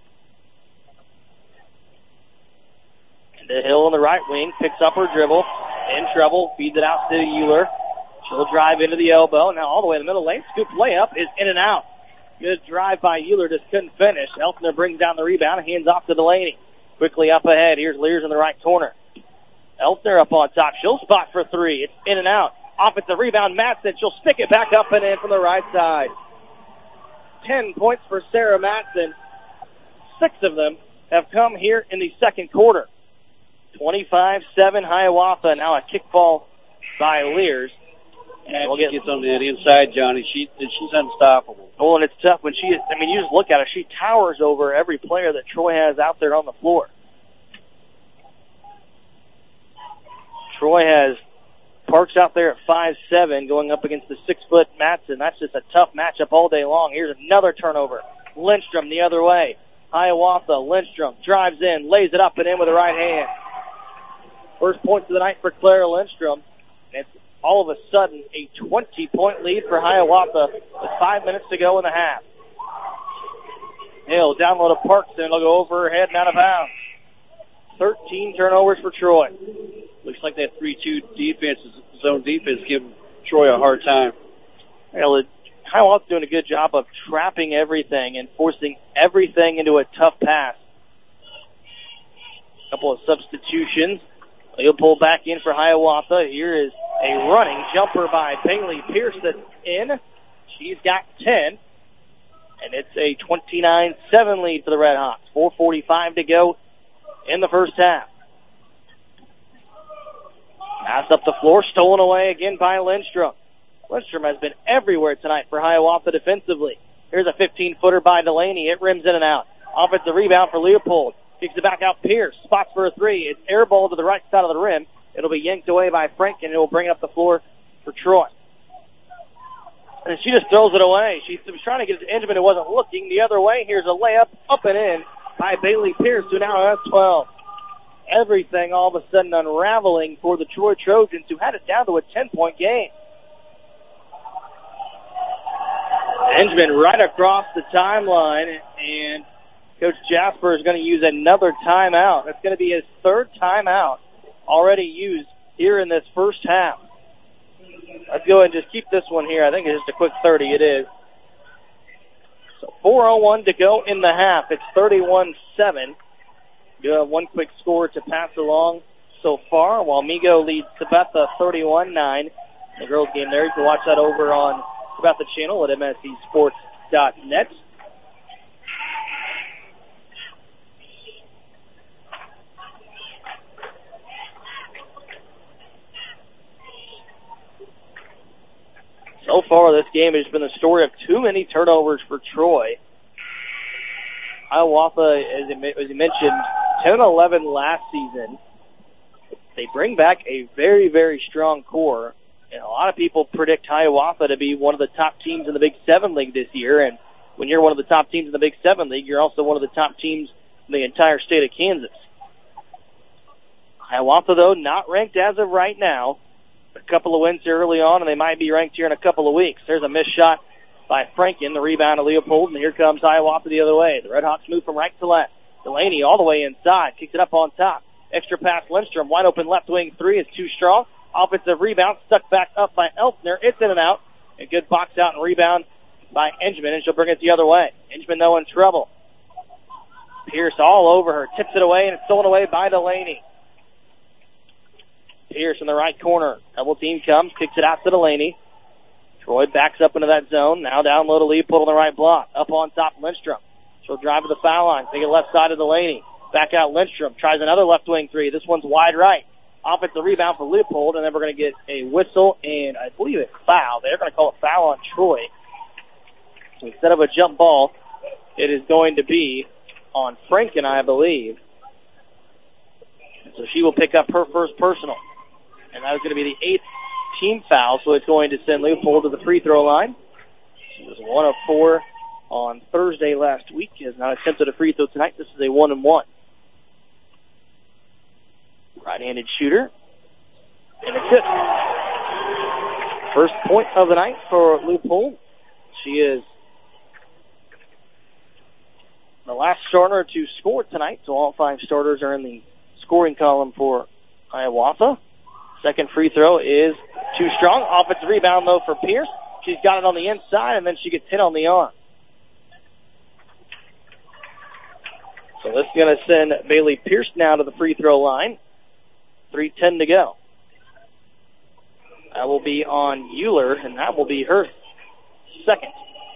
And the Hill on the right wing picks up her dribble. In trouble, feeds it out to Euler. She'll drive into the elbow. Now all the way in the middle lane. Scoop layup is in and out. Good drive by Euler, just couldn't finish. Eltner brings down the rebound and hands off to Delaney. Quickly up ahead. Here's Lears in the right corner. Eltner up on top. She'll spot for three. It's in and out. Offensive rebound, Matson. She'll stick it back up and in from the right side. 10 points for Sarah Matson. 6 of them have come here in the second quarter. 25-7 Hiawatha. Now a kickball by Lears. And we'll get on the inside, Johnny. She's unstoppable. Oh, and it's tough when you just look at her. She towers over every player that Troy has out there on the floor. Troy has Parks out there at 5'7", going up against the 6-foot Matson. That's just a tough matchup all day long. Here's another turnover. Lindstrom the other way. Hiawatha, Lindstrom drives in, lays it up and in with the right hand. First points of the night for Clara Lindstrom. And it's all of a sudden a 20-point lead for Hiawatha with 5 minutes to go in the half. Hill down low to Parks, and it'll go over her head and out of bounds. 13 turnovers for Troy. Looks like that 3-2 defense, zone defense, giving Troy a hard time. Well, Hiawatha's doing a good job of trapping everything and forcing everything into a tough pass. Couple of substitutions. He'll pull back in for Hiawatha. Here is a running jumper by Bailey Pierce that's in. She's got 10. And it's a 29-7 lead for the Red Hawks. 4:45 to go in the first half. Pass up the floor, stolen away again by Lindstrom. Lindstrom has been everywhere tonight for Hiawatha defensively. Here's a 15-footer by Delaney. It rims in and out. Offensive rebound for Leopold. Kicks it back out. Pierce spots for a three. It's air ball to the right side of the rim. It'll be yanked away by Frank, and it will bring it up the floor for Troy. And she just throws it away. She was trying to get it to Edgman, who wasn't looking the other way. Here's a layup up and in by Bailey Pierce, who now has 12. Everything all of a sudden unraveling for the Troy Trojans, who had it down to a 10-point game. Edgman right across the timeline, and Coach Jasper is going to use another timeout. That's going to be his third timeout already used here in this first half. Let's go ahead and just keep this one here. I think it's just a quick 30. It is. So 4:01 to go in the half. It's 31-7. You have one quick score to pass along so far, while Migo leads Sabetha 31-9. The girls game there. You can watch that over on Sabetha channel at mscsports.net. So far, this game has been the story of too many turnovers for Troy. Hiawatha, as you mentioned, 10-11 last season. They bring back a very, very strong core. And a lot of people predict Hiawatha to be one of the top teams in the Big 7 League this year. And when you're one of the top teams in the Big 7 League, you're also one of the top teams in the entire state of Kansas. Hiawatha, though, not ranked as of right now. A couple of wins early on, and they might be ranked here in a couple of weeks. There's a missed shot by Franken, the rebound to Leopold, and here comes Hiawatha the other way. The Red Hawks move from right to left. Delaney all the way inside, kicks it up on top. Extra pass, Lindstrom, wide open left wing three is too strong. Offensive rebound, stuck back up by Elfner. It's in and out. A good box out and rebound by Edgman, and she'll bring it the other way. Edgman, though, in trouble. Pierce all over her, tips it away, and it's stolen away by Delaney. Pierce in the right corner. Double team comes, kicks it out to Delaney. Troy backs up into that zone. Now down low to Leopold on the right block. Up on top, Lindstrom. She'll drive to the foul line. Take it left side of Delaney. Back out Lindstrom. Tries another left wing three. This one's wide right. Offensive rebound for Leopold, and then we're going to get a whistle and I believe a foul. They're going to call a foul on Troy. So instead of a jump ball, it is going to be on Franken, I believe. So she will pick up her first personal. And that is going to be the 8th team foul, so it's going to send Leopold to the free throw line. She was 1 of 4 on Thursday last week. Has not attempted a free throw tonight. This is a 1-and-1. Right-handed shooter. And it's it. First point of the night for Leupold. She is the last starter to score tonight, so all 5 starters are in the scoring column for Hiawatha. Second free throw is too strong. Offensive rebound, though, for Pierce. She's got it on the inside, and then she gets hit on the arm. So this is going to send Bailey Pierce now to the free throw line. 3:10 to go. That will be on Euler, and that will be her second.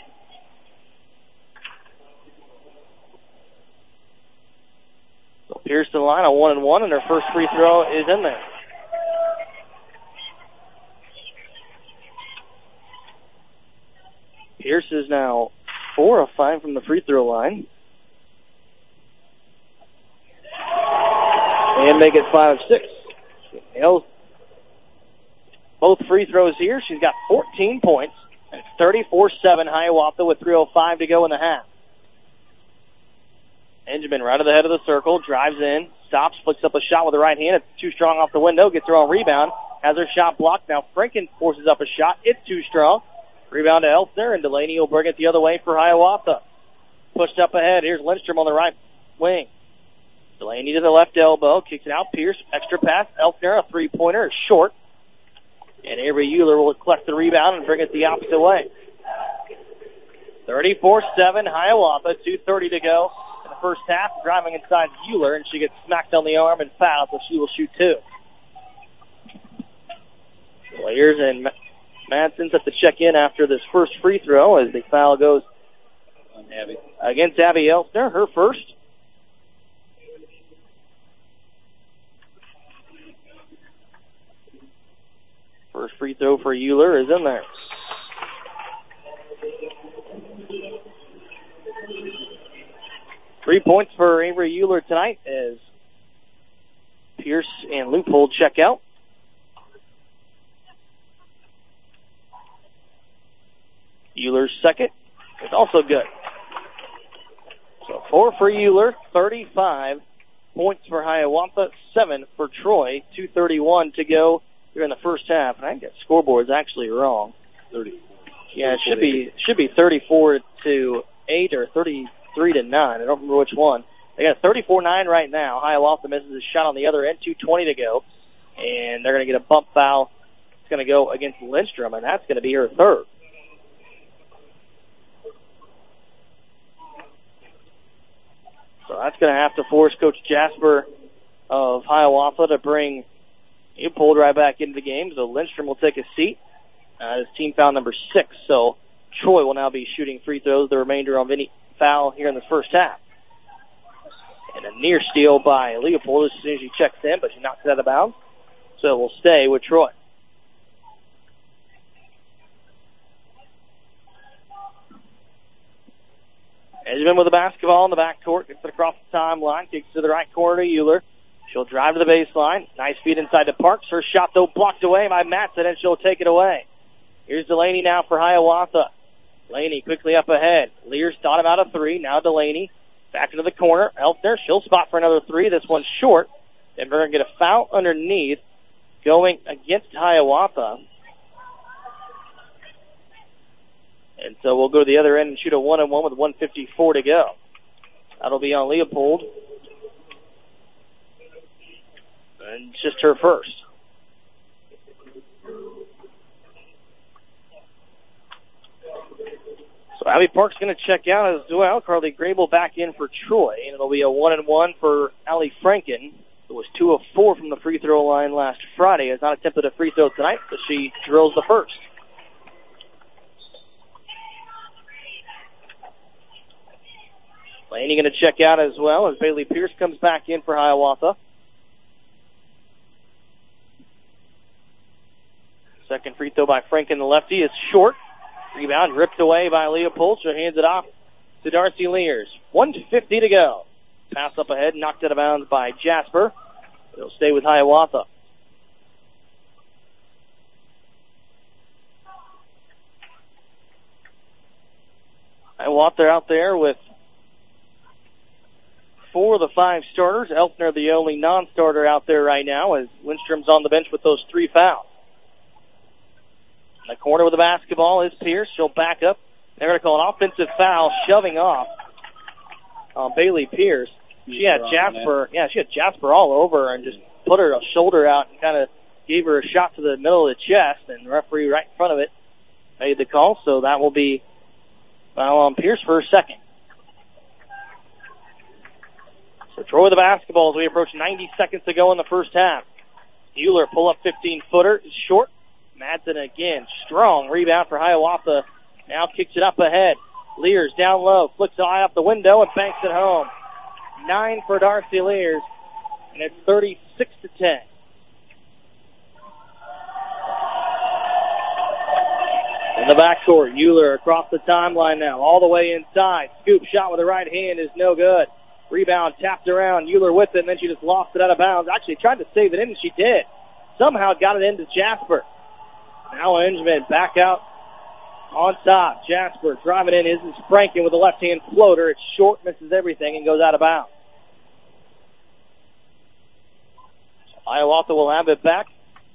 So Pierce to the line, a 1-and-1, and her first free throw is in there. Pierce is now 4 of 5 from the free throw line. And make it 5 of 6. Nails both free throws here. She's got 14 points. And it's 34-7 Hiawatha with 3:05 to go in the half. Benjamin right at the head of the circle, drives in, stops, flicks up a shot with the right hand. It's too strong off the window, gets her own rebound, has her shot blocked. Now Franken forces up a shot. It's too strong. Rebound to Elfner, and Delaney will bring it the other way for Hiawatha. Pushed up ahead. Here's Lindstrom on the right wing. Delaney to the left elbow, kicks it out. Pierce, extra pass. Elfner, a three-pointer, is short. And Avery Euler will collect the rebound and bring it the opposite way. 34-7 Hiawatha, 2:30 to go in the first half. Driving inside Euler, and she gets smacked on the arm and fouled, so she will shoot 2. Players and Madsen's have to check in after this first free throw as the foul goes against Abby Elfner, her first. First free throw for Euler is in there. Three points for Avery Euler tonight as Pierce and Leupold check out. Euler's second is also good. So 4 for Euler, 35 points for Hiawatha, 7 for Troy, 2:31 to go here in the first half. And I think that scoreboard's actually wrong. 30. Yeah, it should be 34-8 or 33-9. I don't remember which one. They got 34-9 right now. Hiawatha misses a shot on the other end, 2:20 to go. And they're going to get a bump foul. It's going to go against Lindstrom, and that's going to be her third. So that's going to have to force Coach Jasper of Hiawatha to bring Leupold right back into the game. So Lindstrom will take a seat. His team foul number 6. So Troy will now be shooting free throws the remainder of any foul here in the first half. And a near steal by Leupold as soon as she checks in, but she knocks it out of bounds. So it will stay with Troy. Edgman with the basketball in the backcourt, gets it across the timeline, kicks to the right corner to Euler. She'll drive to the baseline. Nice feed inside to Parks. Her shot, though, blocked away by Madsen, and she'll take it away. Here's Delaney now for Hiawatha. Delaney quickly up ahead. Lears thought about a 3. Now Delaney back into the corner. Elfner, she'll spot for another 3. This one's short. And we're going to get a foul underneath going against Hiawatha. And so we'll go to the other end and shoot a 1-on-1 with 1:54 to go. That'll be on Leupold. And it's just her first. So Abby Park's going to check out as well. Carly Grable back in for Troy. And it'll be a 1-on-1 for Allie Franken, who was 2 of 4 from the free throw line last Friday. Has not attempted a free throw tonight, but she drills the first. Laney going to check out as well as Bailey Pierce comes back in for Hiawatha. Second free throw by Franken, the lefty, is short. Rebound ripped away by Leupold. She hands it off to Darcy Lears. 1:50 to go. Pass up ahead, knocked out of bounds by Jasper. It'll stay with Hiawatha. Hiawatha out there with 4 of the 5 starters. Elkner, the only non-starter out there right now, as Lindstrom's on the bench with those 3 fouls. In the corner with the basketball is Pierce. She'll back up. They're going to call an offensive foul, shoving off Bailey Pierce. She had Jasper all over her and just put her shoulder out and kind of gave her a shot to the middle of the chest, and the referee right in front of it made the call, so that will be foul on Pierce for a second. So Troy with the basketball as we approach 90 seconds to go in the first half. Euler pull-up 15-footer is short. Madsen again, strong rebound for Hiawatha. Now kicks it up ahead. Lears down low, flicks the eye off the window and banks it home. 9 for Darcy Lears, and it's 36-10. In the backcourt, Euler across the timeline now, all the way inside. Scoop shot with the right hand is no good. Rebound tapped around, Euler with it, and then she just lost it out of bounds. Actually tried to save it in, and she did. Somehow got it into Jasper. Now Engman back out on top. Jasper driving in. Is Franken with a left-hand floater. It's short, misses everything, and goes out of bounds. Hiawatha will have it back.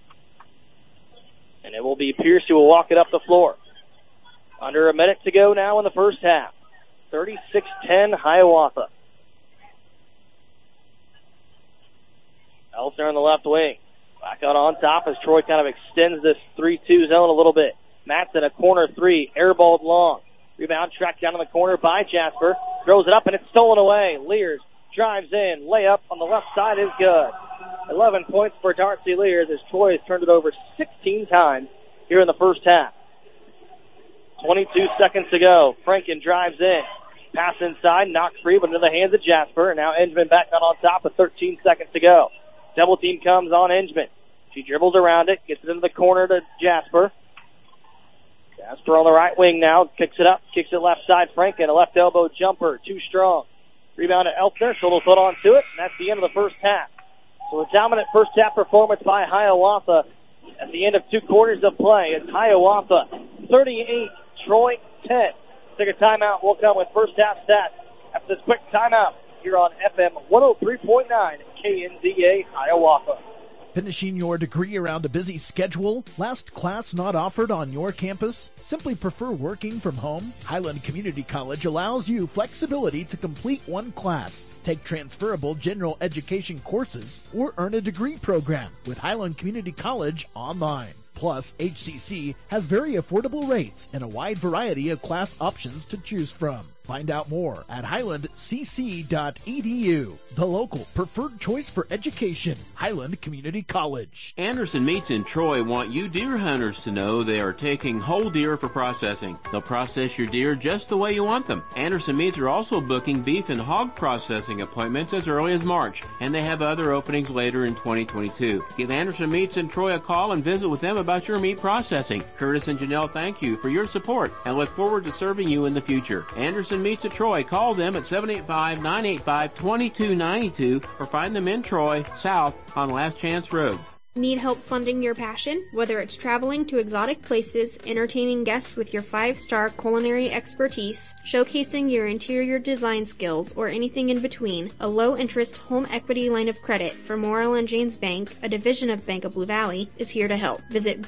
And it will be Pierce who will walk it up the floor. Under a minute to go now in the first half. 36-10 Hiawatha. Elkner in the left wing. Back out on top as Troy kind of extends this 3-2 zone a little bit. Madsen a corner 3, airballed long. Rebound tracked down in the corner by Jasper. Throws it up and it's stolen away. Lears drives in. Layup on the left side is good. 11 points for Darcy Lears as Troy has turned it over 16 times here in the first half. 22 seconds to go. Franken drives in. Pass inside, knocked free, but into the hands of Jasper. And now Engman back on top with 13 seconds to go. Double team comes on Engman. She dribbles around it, gets it into the corner to Jasper. Jasper on the right wing now, kicks it up, kicks it left side. Franken, a left elbow jumper, too strong. Rebound to Elkner, she'll foot onto it, and that's the end of the first half. So a dominant first half performance by Hiawatha at the end of 2 quarters of play. It's Hiawatha 38, Troy 10. Take a timeout. We'll come with first half stats after this quick timeout here on FM 103.9 KNZA Hiawatha. Finishing your degree around a busy schedule? Last class not offered on your campus? Simply prefer working from home? Highland Community College allows you flexibility to complete 1 class, take transferable general education courses, or earn a degree program with Highland Community College online. Plus, HCC has very affordable rates and a wide variety of class options to choose from. Find out more at highlandcc.edu, the local preferred choice for education, Highland Community College. Anderson Meats in Troy want you deer hunters to know they are taking whole deer for processing. They'll process your deer just the way you want them. Anderson Meats are also booking beef and hog processing appointments as early as March, and they have other openings later in 2022. Give Anderson Meats in Troy a call and visit with them about your meat processing. Curtis and Janelle thank you for your support and look forward to serving you in the future. Anderson Meats at Troy. Call them at 785-985-2292 or find them in Troy, south on Last Chance Road. Need help funding your passion? Whether it's traveling to exotic places, entertaining guests with your 5-star culinary expertise, showcasing your interior design skills, or anything in between, a low-interest home equity line of credit for Morrill & James Bank, a division of Bank of Blue Valley, is here to help. Visit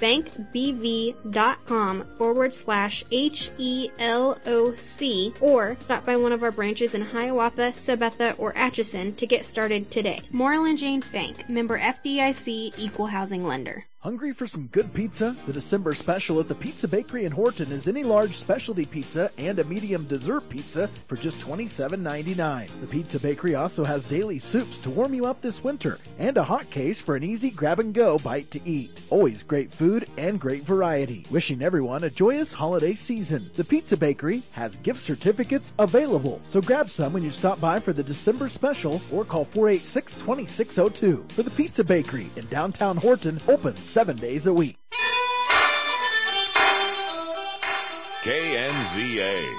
bankbv.com/HELOC or stop by one of our branches in Hiawatha, Sabetha, or Atchison to get started today. Morrill & James Bank, member FDIC, equal housing lender. Hungry for some good pizza? The December special at the Pizza Bakery in Horton is any large specialty pizza and a medium dessert pizza for just $27.99. The Pizza Bakery also has daily soups to warm you up this winter and a hot case for an easy grab-and-go bite to eat. Always great food and great variety. Wishing everyone a joyous holiday season. The Pizza Bakery has gift certificates available, so grab some when you stop by for the December special or call 486-2602. For the Pizza Bakery in downtown Horton, open 7 days a week. KNZA.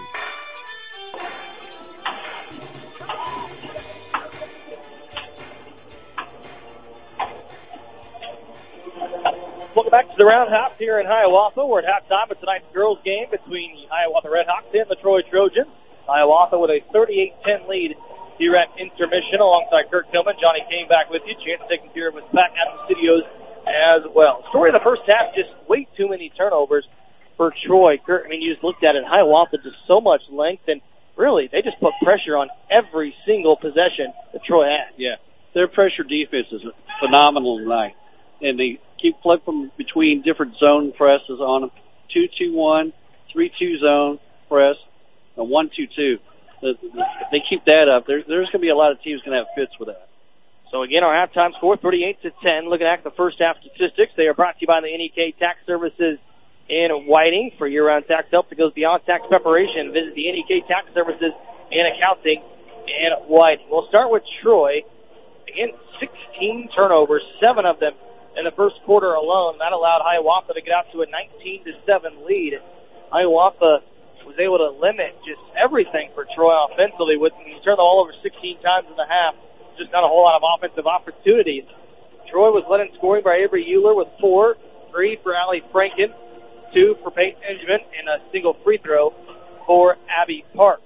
Welcome Welcome back to the Roundhouse here in Hiawatha. We're at halftime of tonight's girls' game between the Hiawatha Redhawks and the Troy Trojans. Hiawatha with a 38-10 lead here at intermission alongside Kirk Tillman. Johnny Kane back with you. Chance taking care of us back at the studios as well. Story of the first half, just way too many turnovers for Troy. Kirk, I mean, you just looked at it. Hiawatha just so much length, and really, they just put pressure on every single possession that Troy had. Yeah, their pressure defense is phenomenal tonight, and they keep flipping between different zone presses on them. 2-2-1, 3-2 zone press, a 1-2-2. If they keep that up, there's going to be a lot of teams going to have fits with that. So again, our halftime score, 38-10. Looking at the first half statistics, they are brought to you by the NEK Tax Services in Whiting. For year-round tax help that goes beyond tax preparation, visit the NEK Tax Services and Accounting in Whiting. We'll start with Troy. Again, 16 turnovers, 7 of them in the first quarter alone. That allowed Hiawatha to get out to a 19-7 lead. Hiawatha was able to limit just everything for Troy offensively. When you turn the ball over 16 times in the half, just not a whole lot of offensive opportunities. Troy was led in scoring by Avery Euler with 4, 3 for Allie Franken, 2 for Peyton Benjamin, and a single free throw for Abby Parks.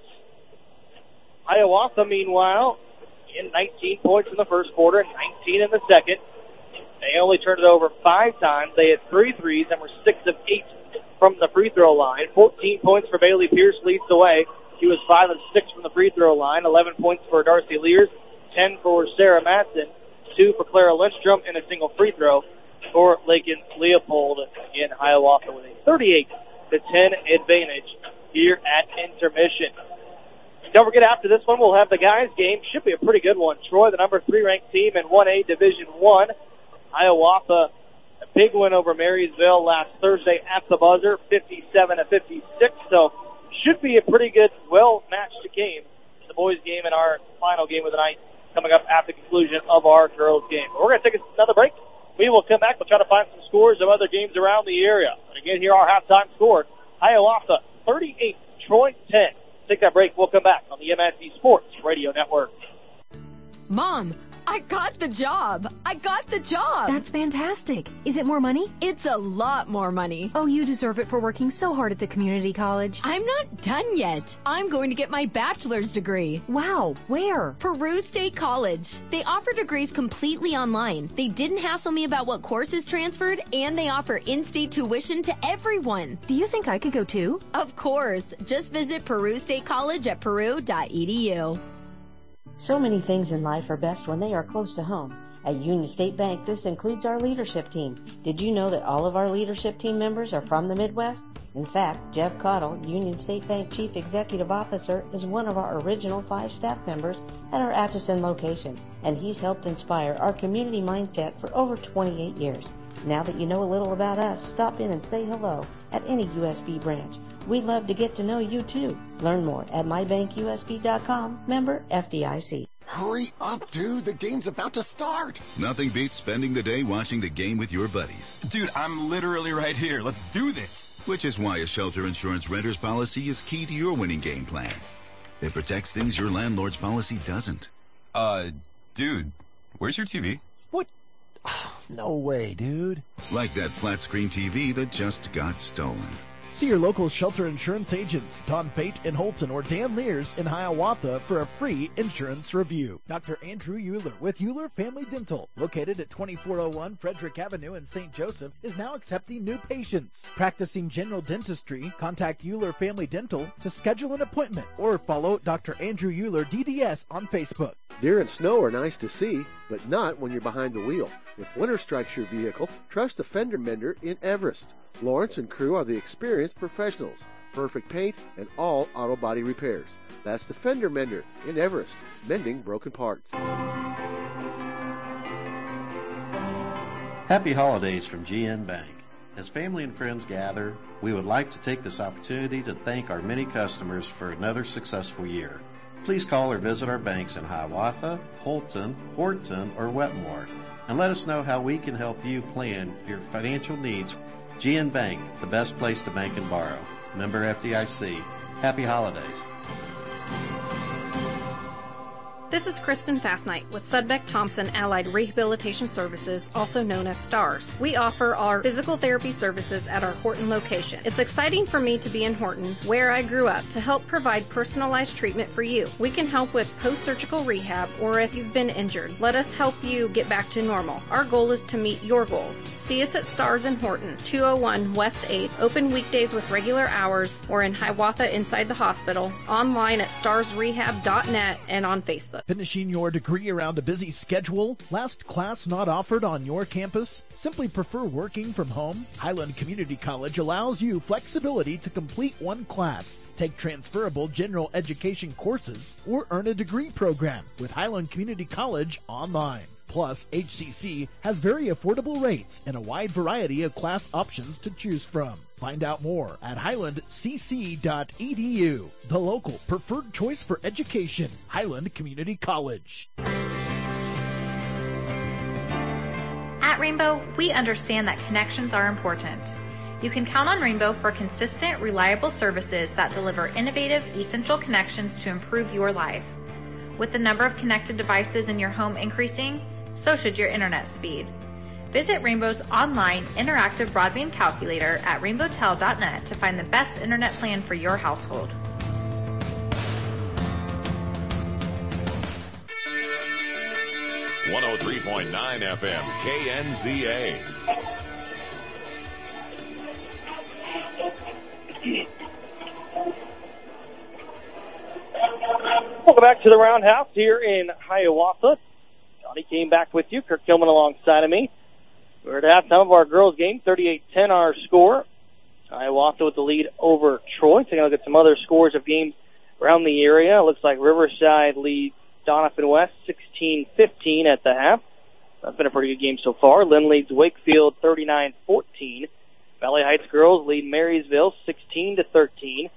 Hiawatha, meanwhile, in 19 points in the first quarter, 19 in the second. They only turned it over 5 times. They had 3 threes and were 6 of 8 from the free throw line. 14 points for Bailey Pierce leads the way. She was 5 of 6 from the free throw line. 11 points for Darcy Lears, 10 for Sarah Madsen, 2 for Clara Lindstrom, and a single free throw for Lakin Leopold in Hiawatha with a 38-10 advantage here at intermission. Don't forget, after this one, we'll have the guys' game. Should be a pretty good one. Troy, the number 3 ranked team in 1A Division I. Hiawatha, a big win over Marysville last Thursday at the buzzer, 57-56. So should be a pretty good, well-matched game. The boys' game and our final game of the night coming up at the conclusion of our girls' game. But we're going to take another break. We will come back. We'll try to find some scores of other games around the area. And again, here our halftime score. Hiawatha 38, Troy 10. Take that break. We'll come back on the MSD Sports Radio Network. Mom, I got the job. That's fantastic. Is it more money? It's a lot more money. Oh, you deserve it for working so hard at the community college. I'm not done yet. I'm going to get my bachelor's degree. Wow, where? Peru State College. They offer degrees completely online. They didn't hassle me about what courses transferred, and they offer in-state tuition to everyone. Do you think I could go too? Of course. Just visit Peru State College at peru.edu. So many things in life are best when they are close to home. At Union State Bank, this includes our leadership team. Did you know that all of our leadership team members are from the Midwest? In fact, Jeff Cottle, Union State Bank Chief Executive Officer, is one of our original 5 staff members at our Atchison location, and he's helped inspire our community mindset for over 28 years. Now that you know a little about us, stop in and say hello at any USB branch. We'd love to get to know you too. Learn more at mybankusb.com, member FDIC. Hurry up, dude. The game's about to start. Nothing beats spending the day watching the game with your buddies. Dude, I'm literally right here. Let's do this. Which is why a shelter insurance renter's policy is key to your winning game plan. It protects things your landlord's policy doesn't. Dude, where's your TV? What? No way, dude. Like that flat screen TV that just got stolen. See your local shelter insurance agents, Don Pate in Holton or Dan Lears in Hiawatha for a free insurance review. Dr. Andrew Euler with Euler Family Dental, located at 2401 Frederick Avenue in St. Joseph, is now accepting new patients. Practicing general dentistry, contact Euler Family Dental to schedule an appointment or follow Dr. Andrew Euler DDS on Facebook. Deer and snow are nice to see, but not when you're behind the wheel. If winter strikes your vehicle, trust a fender mender in Everest. Lawrence and crew are the experienced professionals. Perfect paint and all auto body repairs. That's the Fender Mender in Everest, mending broken parts. Happy holidays from GN Bank. As family and friends gather, we would like to take this opportunity to thank our many customers for another successful year. Please call or visit our banks in Hiawatha, Holton, Horton, or Wetmore, and let us know how we can help you plan your financial needs. GN Bank, the best place to bank and borrow. Member FDIC. Happy holidays. This is Kristen Fastnight with Sudbeck Thompson Allied Rehabilitation Services, also known as STARS. We offer our physical therapy services at our Horton location. It's exciting for me to be in Horton, where I grew up, to help provide personalized treatment for you. We can help with post-surgical rehab or if you've been injured. Let us help you get back to normal. Our goal is to meet your goals. See us at STARS in Horton, 201 West 8th, open weekdays with regular hours, or in Hiawatha inside the hospital, online at starsrehab.net and on Facebook. Finishing your degree around a busy schedule? Last class not offered on your campus? Simply prefer working from home? Highland Community College allows you flexibility to complete one class, take transferable general education courses, or earn a degree program with Highland Community College online. Plus, HCC has very affordable rates and a wide variety of class options to choose from. Find out more at highlandcc.edu, the local preferred choice for education, Highland Community College. At Rainbow, we understand that connections are important. You can count on Rainbow for consistent, reliable services that deliver innovative, essential connections to improve your life. With the number of connected devices in your home increasing, so should your internet speed. Visit Rainbow's online interactive broadband calculator at rainbowtel.net to find the best internet plan for your household. .9 FM, KNZA. Welcome back to the Roundhouse here in Hiawatha. Johnny came back with you. Kirk Hillman alongside of me. We're at halftime of our girls' game, 38-10 our score. Hiawatha with the lead over Troy. Taking a look at some other scores of games around the area. Looks like Riverside leads Doniphan West 16-15 at the half. That's been a pretty good game so far. Lynn leads Wakefield 39-14. Valley Heights girls lead Marysville 16-13.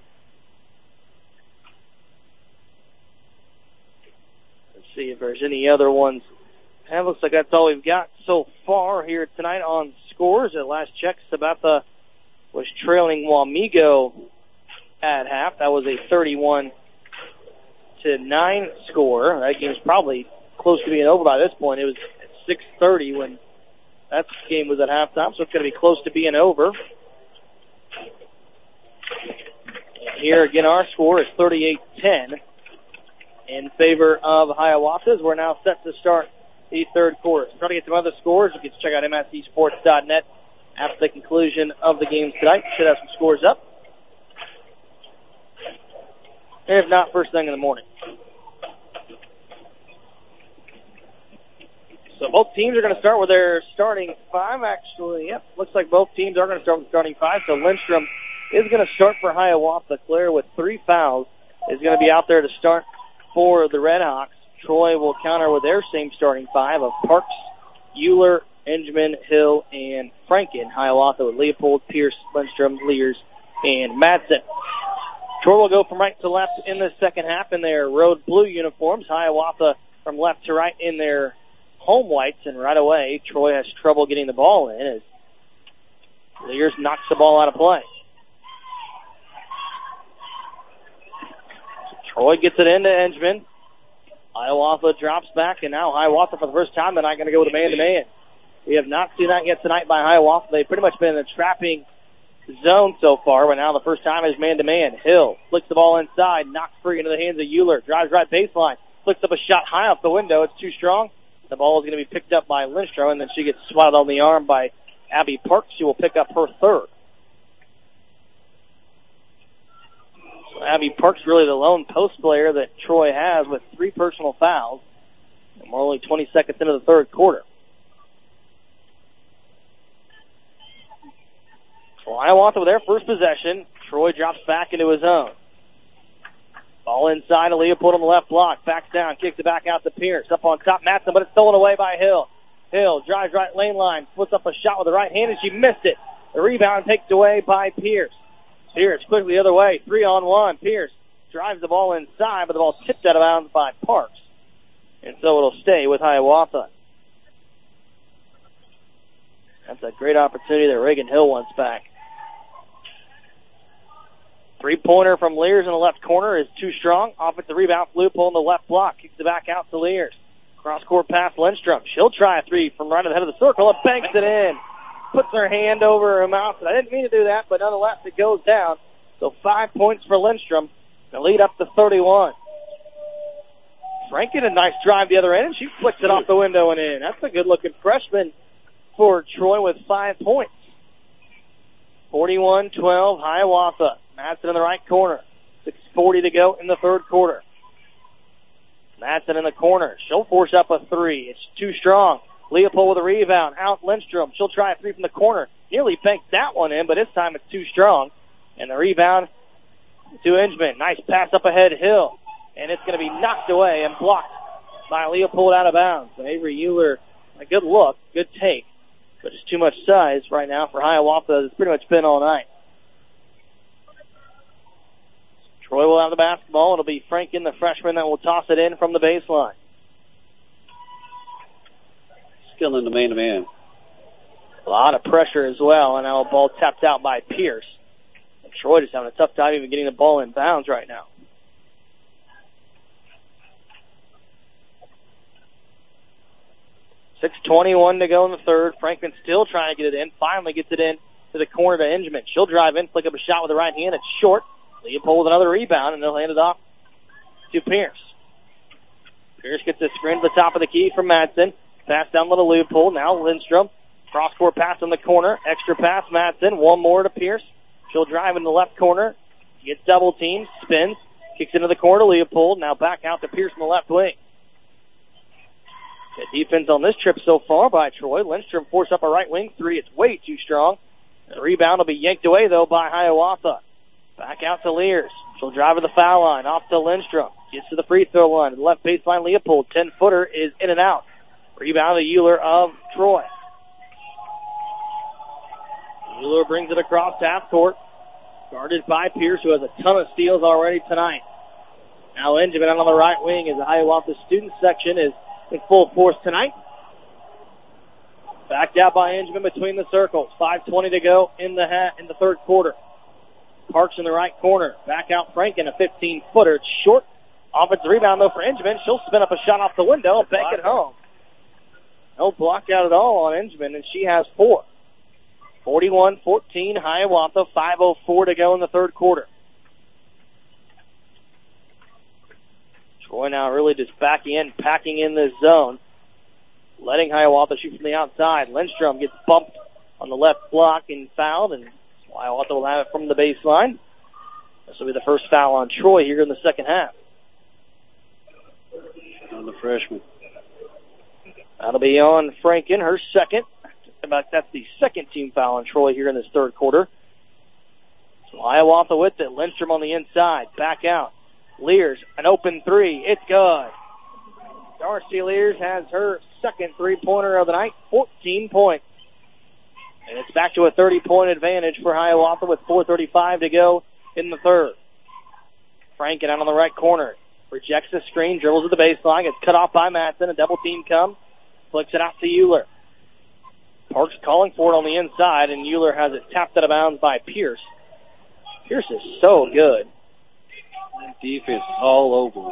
Let's see if there's any other ones. It looks like that's all we've got so far here tonight on scores. At last check, Sabetha was trailing Wamego at half. That was a 31-9 score. That game's probably close to being over by this point. It was at 6:30 when that game was at halftime, so it's going to be close to being over. And here again, our score is 38-10 in favor of Hiawatha. We're now set to start the third quarter. Trying to get some other scores. You can check out MSCsports.net after the conclusion of the games tonight. Should have some scores up. And if not, first thing in the morning. So both teams are going to start with their starting five, actually. Yep, looks like both teams are going to start with starting five. So Lindstrom is going to start for Hiawatha. Claire with 3 fouls is going to be out there to start for the Redhawks. Troy will counter with their same starting five of Parks, Euler, Engeman, Hill, and Franken. Hiawatha with Leopold, Pierce, Lindstrom, Lears, and Madsen. Troy will go from right to left in the second half in their road blue uniforms. Hiawatha from left to right in their home whites, and right away Troy has trouble getting the ball in as Lears knocks the ball out of play. So Troy gets it into Engeman. Hiawatha drops back, and now Hiawatha for the first time they're not going to go with a man-to-man. We have not seen that yet tonight by Hiawatha. They've pretty much been in the trapping zone so far, but now the first time is man-to-man. Hill flicks the ball inside, knocks free into the hands of Euler, drives right baseline, flicks up a shot high off the window. It's too strong. The ball is going to be picked up by Lindstrom, and then she gets swatted on the arm by Abby Parks. She will pick up her third. So Abby Parks really the lone post player that Troy has with 3 personal fouls. And we're only 20 seconds into the third quarter. So Hiawatha with their first possession. Troy drops back into his own. Ball inside to Leopold on the left block. Backs down, kicks it back out to Pierce. Up on top, Madsen, but it's stolen away by Hill. Hill drives right lane line, puts up a shot with the right hand, and she missed it. The rebound taken away by Pierce. Pierce quickly the other way, 3-on-1. Pierce drives the ball inside, but the ball's tipped out of bounds by Parks. And so it'll stay with Hiawatha. That's a great opportunity that Reagan Hill wants back. Three-pointer from Lears in the left corner is too strong. Offensive rebound, Leupold in the left block. Kicks it back out to Lears. Cross-court pass, Lindstrom. She'll try a three from right at the head of the circle and banks it in. Puts her hand over her mouth. I didn't mean to do that, but nonetheless, it goes down. So 5 points for Lindstrom. The lead up to 31. Franken, a nice drive the other end, and she flicks it off the window and in. That's a good-looking freshman for Troy with 5 points. 41-12, Hiawatha. Madsen in the right corner. 6:40 to go in the third quarter. Madsen in the corner. She'll force up a three. It's too strong. Leupold with a rebound. Out Lindstrom. She'll try a three from the corner. Nearly banked that one in, but this time it's too strong. And the rebound to Ingeman. Nice pass up ahead, Hill. And it's going to be knocked away and blocked by Leupold out of bounds. So Avery Euler, a good look, good take. But it's too much size right now for Hiawatha. It's pretty much been all night. Troy will have the basketball. It'll be Franken, the freshman, that will toss it in from the baseline. Still in the man-to-man. A lot of pressure as well, and now a ball tapped out by Pierce. And Troy just having a tough time even getting the ball in bounds right now. .6:21 to go in the third. Franklin still trying to get it in. Finally gets it in to the corner to Ingeman. She'll drive in, flick up a shot with the right hand. It's short. Leupold with another rebound, and they'll hand it off to Pierce. Pierce gets a screen to the top of the key from Madsen. Pass down to Leupold. Now Lindstrom. Cross-court pass in the corner. Extra pass, Madsen. One more to Pierce. She'll drive in the left corner. Gets double teamed. Spins. Kicks into the corner to Leupold. Now back out to Pierce in the left wing. Good defense on this trip so far by Troy. Lindstrom forced up a right wing three. It's way too strong. The rebound will be yanked away, though, by Hiawatha. Back out to Lears. She'll drive to the foul line. Off to Lindstrom. Gets to the free throw line. The left baseline, Leupold. 10-footer is in and out. Rebound to Euler of Troy. Euler brings it across half court. Guarded by Pierce, who has a ton of steals already tonight. Now Ingeman out on the right wing as the Hiawatha student section is in full force tonight. Backed out by Ingeman between the circles. 5:20 to go in the third quarter. Parks in the right corner. Back out Franken, a 15-footer. It's short. Offensive rebound, though, for Ingeman. She'll spin up a shot off the window and bank it home. No block out at all on Ingeman, and she has 4. 41-14, Hiawatha. 5:04 to go in the third quarter. Troy now really just packing in this zone. Letting Hiawatha shoot from the outside. Lindstrom gets bumped on the left block and fouled, and Hiawatha will have it from the baseline. This will be the first foul on Troy here in the second half. On the freshman. That'll be on Franken, her second. That's the second team foul on Troy here in this third quarter. So Hiawatha with it. Lindstrom on the inside. Back out. Lears, an open three. It's good. Darcy Lears has her second three-pointer of the night. 14 points. And it's back to a 30-point advantage for Hiawatha with 4:35 to go in the third. Franken out on the right corner. Rejects the screen, dribbles to the baseline. Gets cut off by Madsen. A double team come. Flicks it out to Euler. Parks calling for it on the inside, and Euler has it tapped out of bounds by Pierce. Pierce is so good. Defense all over.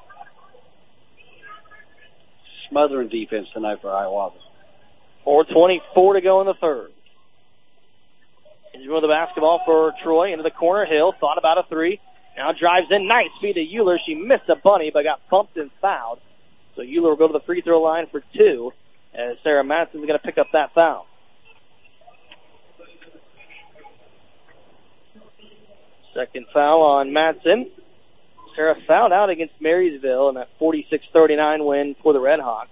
Smothering defense tonight for Hiawatha. 4:24 to go in the third. With the basketball for Troy into the corner. Hill thought about a three. Now drives in. Nice feed to Euler. She missed a bunny but got bumped and fouled. So Euler will go to the free throw line for 2 as Sarah Madsen is going to pick up that foul. Second foul on Madsen. Sarah fouled out against Marysville in that 46-39 win for the Redhawks.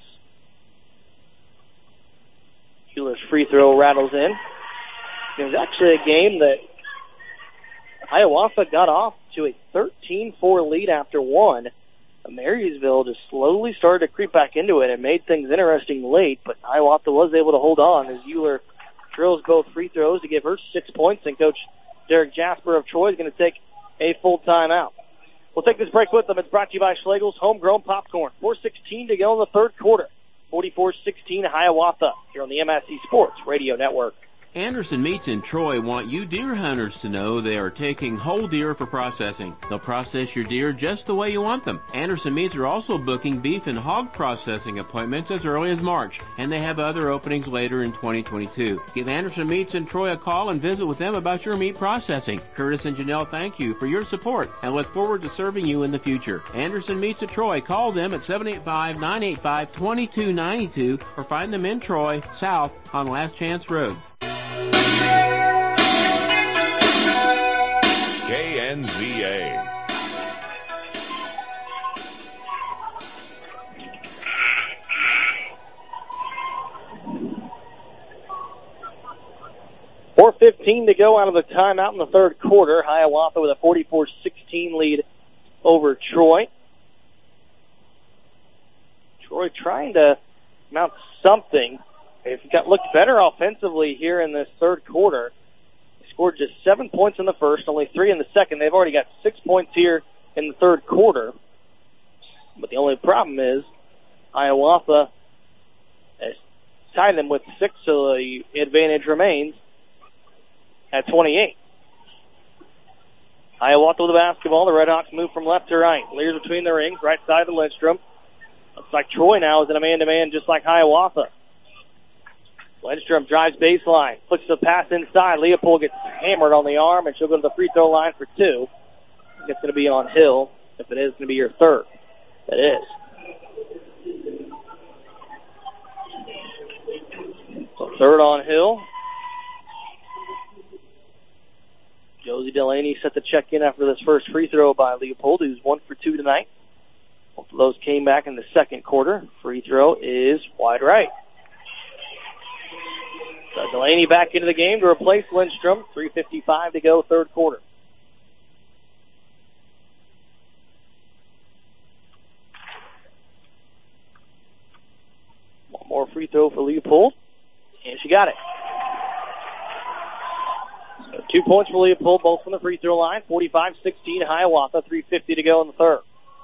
Euler's free throw rattles in. It was actually a game that Hiawatha got off to a 13-4 lead after one. Marysville just slowly started to creep back into it and made things interesting late, but Hiawatha was able to hold on as Euler drills both free throws to give her 6 points, and Coach Derek Jasper of Troy is going to take a full timeout. We'll take this break with them. It's brought to you by Schlegel's Homegrown Popcorn. 4:16 to go in the third quarter. 44-16 Hiawatha here on the MSC Sports Radio Network. Anderson Meats in Troy want you deer hunters to know they are taking whole deer for processing. They'll process your deer just the way you want them. Anderson Meats are also booking beef and hog processing appointments as early as March, and they have other openings later in 2022. Give Anderson Meats in Troy a call and visit with them about your meat processing. Curtis and Janelle thank you for your support and look forward to serving you in the future. Anderson Meats of Troy. Call them at 785-985-2292 or find them in Troy, south on Last Chance Road. KNZA. .4:15 to go out of the timeout in the third quarter. Hiawatha with a 44-16 lead over Troy. Troy trying to mount something. They've looked better offensively here in this third quarter. They scored just 7 points in the first, only 3 in the second. They've already got 6 points here in the third quarter. But the only problem is Hiawatha has tied them with 6, so the advantage remains at 28. Hiawatha with the basketball. The Redhawks move from left to right. Lears between the rings, right side to Lindstrom. Looks like Troy now is in a man-to-man just like Hiawatha. Lindstrom drives baseline, flicks the pass inside. Leopold gets hammered on the arm, and she'll go to the free throw line for 2. I think it's going to be on Hill. If it is, it's going to be your third. It is. So third on Hill. Josie Delaney set to check in after this first free throw by Leopold, who's 1 for 2 tonight. Both of those came back in the second quarter. Free throw is wide right. So Delaney back into the game to replace Lindstrom. 3:55 to go, third quarter. One more free throw for Leopold. And she got it. So 2 points for Leopold, both from the free throw line. 45-16 Hiawatha. 3:50 to go in the third.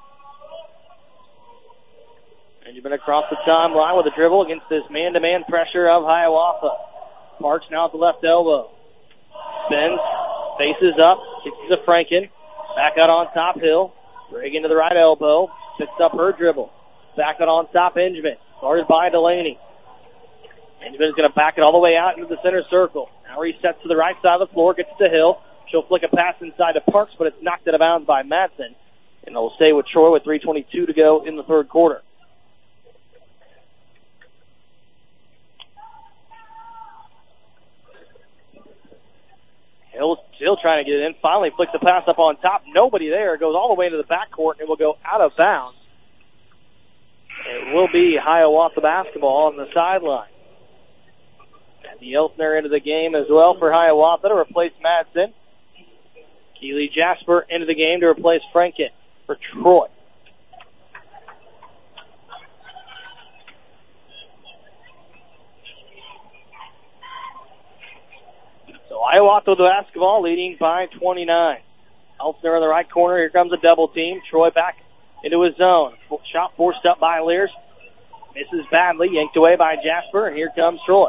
And you've been across the timeline with a dribble against this man-to-man pressure of Hiawatha. Parks now at the left elbow. Spins, faces up, kicks to Franken. Back out on top, Hill. Break into the right elbow. Picks up her dribble. Back out on top, Engman. Guarded by Delaney. Engman's going to back it all the way out into the center circle. Now resets to the right side of the floor, gets to Hill. She'll flick a pass inside to Parks, but it's knocked out of bounds by Madsen. And it'll stay with Troy with 3:22 to go in the third quarter. Hill trying to get it in. Finally flicks the pass up on top. Nobody there. It goes all the way into the backcourt, and it will go out of bounds. It will be Hiawatha basketball on the sideline. And the Elfner into the game as well for Hiawatha to replace Madsen. Keely Jasper into the game to replace Franken for Troy. So Hiawatha with the basketball, leading by 29. Elfner in the right corner. Here comes a double team. Troy back into his zone. Shot forced up by Lears. Misses badly. Yanked away by Jasper. And here comes Troy.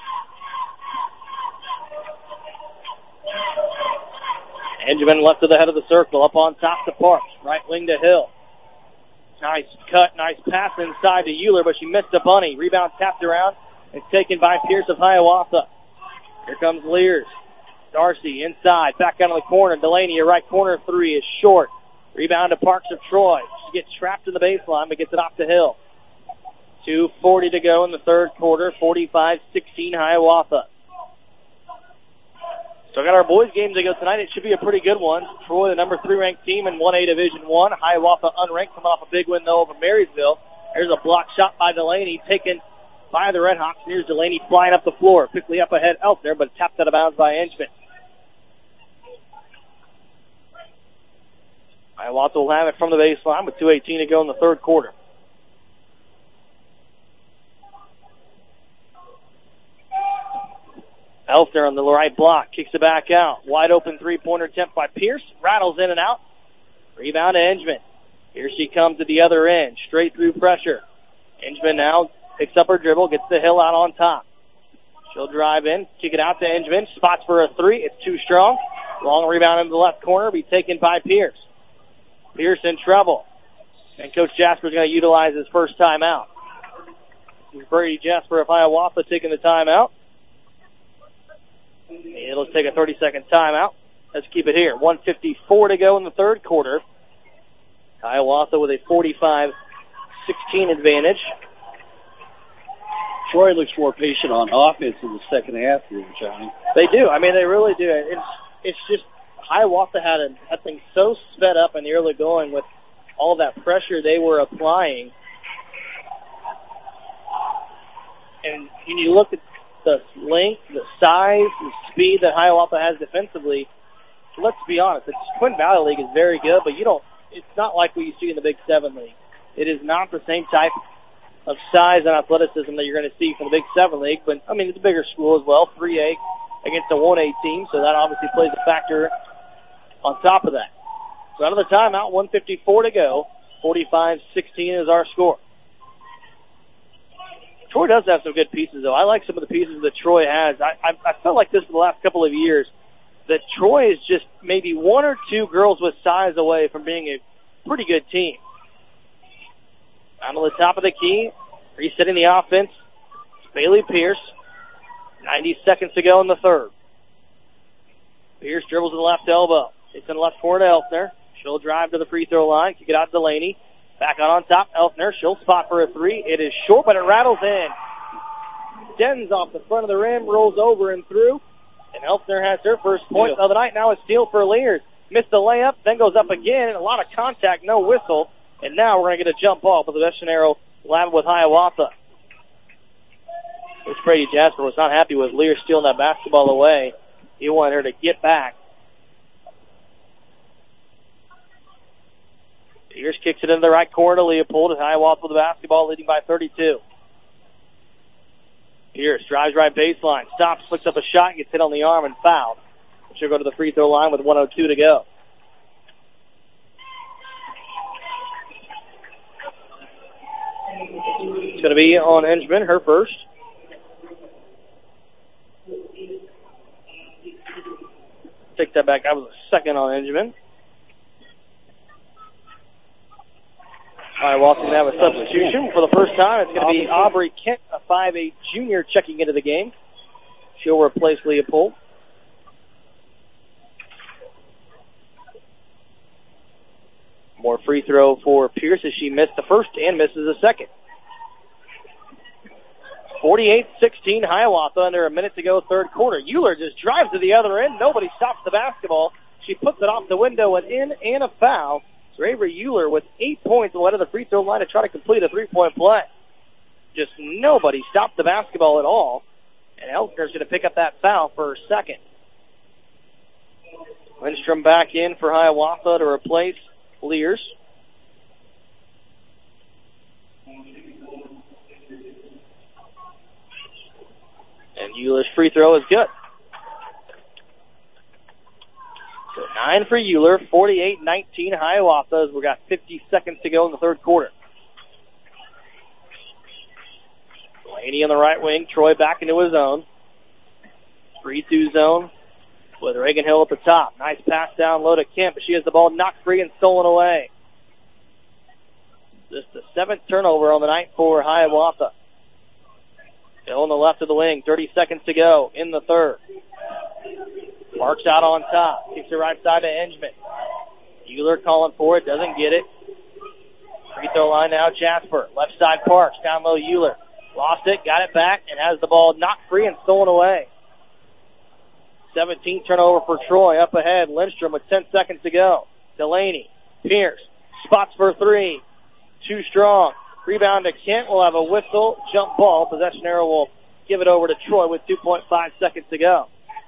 Benjamin left to the head of the circle. Up on top to Parks. Right wing to Hill. Nice cut. Nice pass inside to Euler, but she missed a bunny. Rebound tapped around. It's taken by Pierce of Hiawatha. Here comes Lears. Darcy inside. Back out of the corner. Delaney, your right corner three is short. Rebound to Parks of Troy. She gets trapped in the baseline, but gets it off to Hill. 2:40 to go in the third quarter. 45-16 Hiawatha. So I got our boys games to go tonight. It should be a pretty good one. Troy, the number 3 ranked team in 1A Division 1. Hiawatha unranked, coming off a big win though over Marysville. There's a block shot by Delaney, taken by the Redhawks. Here's Delaney flying up the floor. Quickly up ahead out there, but tapped out of bounds by Inchman. Hiawatha will have it from the baseline with 2:18 to go in the third quarter. Elfner on the right block, kicks it back out. Wide open three-pointer attempt by Pierce. Rattles in and out. Rebound to Inchman. Here she comes at the other end. Straight through pressure. Inchman now picks up her dribble, gets the Hill out on top. She'll drive in, kick it out to Ingeman. Spots for a three. It's too strong. Long rebound into the left corner, be taken by Pierce. Pierce in trouble. And Coach Jasper's going to utilize his first timeout. Brady Jasper of Hiawatha taking the timeout. It'll take a 30-second timeout. Let's keep it here. 1:54 to go in the third quarter. Hiawatha with a 45-16 advantage. Troy looks more patient on offense in the second half here, Johnny. They do. I mean, they really do. It's just Hiawatha had things so sped up in the early going with all that pressure they were applying. And when you look at the length, the size, the speed that Hiawatha has defensively, let's be honest, the Twin Valley League is very good, but it's not like what you see in the Big 7 League. It is not the same type of size and athleticism that you're going to see from the Big 7 League, but, I mean, it's a bigger school as well, 3A against a 1A team, so that obviously plays a factor on top of that. So out of the timeout, 1:54 to go, 45-16 is our score. Troy does have some good pieces, though. I like some of the pieces that Troy has. I felt like this for the last couple of years, that Troy is just maybe one or two girls with size away from being a pretty good team. Down to the top of the key, resetting the offense, it's Bailey Pierce. 90 seconds to go in the third. Pierce dribbles to the left elbow. It's in the left corner to Elfner. She'll drive to the free throw line, kick it out to Delaney. Back on top, Elfner. She'll spot for a three. It is short, but it rattles in. Dens off the front of the rim, rolls over and through. And Elfner has her first point of the night. Now a steal for Lears. Missed the layup, then goes up again. A lot of contact, no whistle. And now we're going to get a jump ball for the Vestanero Lab with Hiawatha. Coach Brady Jasper was not happy with Lear stealing that basketball away. He wanted her to get back. Pierce kicks it into the right corner to Leopold, and Hiawatha with the basketball, leading by 32. Pierce drives right baseline, stops, flicks up a shot, gets hit on the arm and fouled. She'll go to the free throw line with 1:02 to go. It's going to be on Ingeman, her first. Take that back. That was a second on Ingeman. Hiawatha going to have a substitution. For the first time, it's going to be Aubrey Kent, a 5'8 junior, checking into the game. She'll replace Leopold. More free throw for Pierce as she missed the first and misses the second. 48-16, Hiawatha, under a minute to go, third quarter. Euler just drives to the other end. Nobody stops the basketball. She puts it off the window and in, and a foul. So Avery Euler with 8 points led to the free throw line to try to complete a three-point play. Just nobody stopped the basketball at all. And Elkner's going to pick up that foul for her second. Lindstrom back in for Hiawatha to replace Lears. And Euler's free throw is good. So 9 for Euler, 48-19 Hiawatha, as we've got 50 seconds to go in the third quarter. Delaney in the right wing, Troy back into his zone. 3-2 zone with Reagan Hill at the top. Nice pass down low to Kemp, but she has the ball knocked free and stolen away. Just the 7th turnover on the night for Hiawatha. Hill on the left of the wing, 30 seconds to go in the third. Parks out on top, kicks it right side to Ingeman. Euler calling for it, doesn't get it. Free throw line now, Jasper. Left side Parks, down low Euler. Lost it, got it back, and has the ball knocked free and stolen away. 17th turnover for Troy, up ahead. Lindstrom with 10 seconds to go. Delaney, Pierce, spots for three. Too strong. Rebound to Kent. We'll have a whistle, jump ball. Possession arrow will give it over to Troy with 2.5 seconds to go.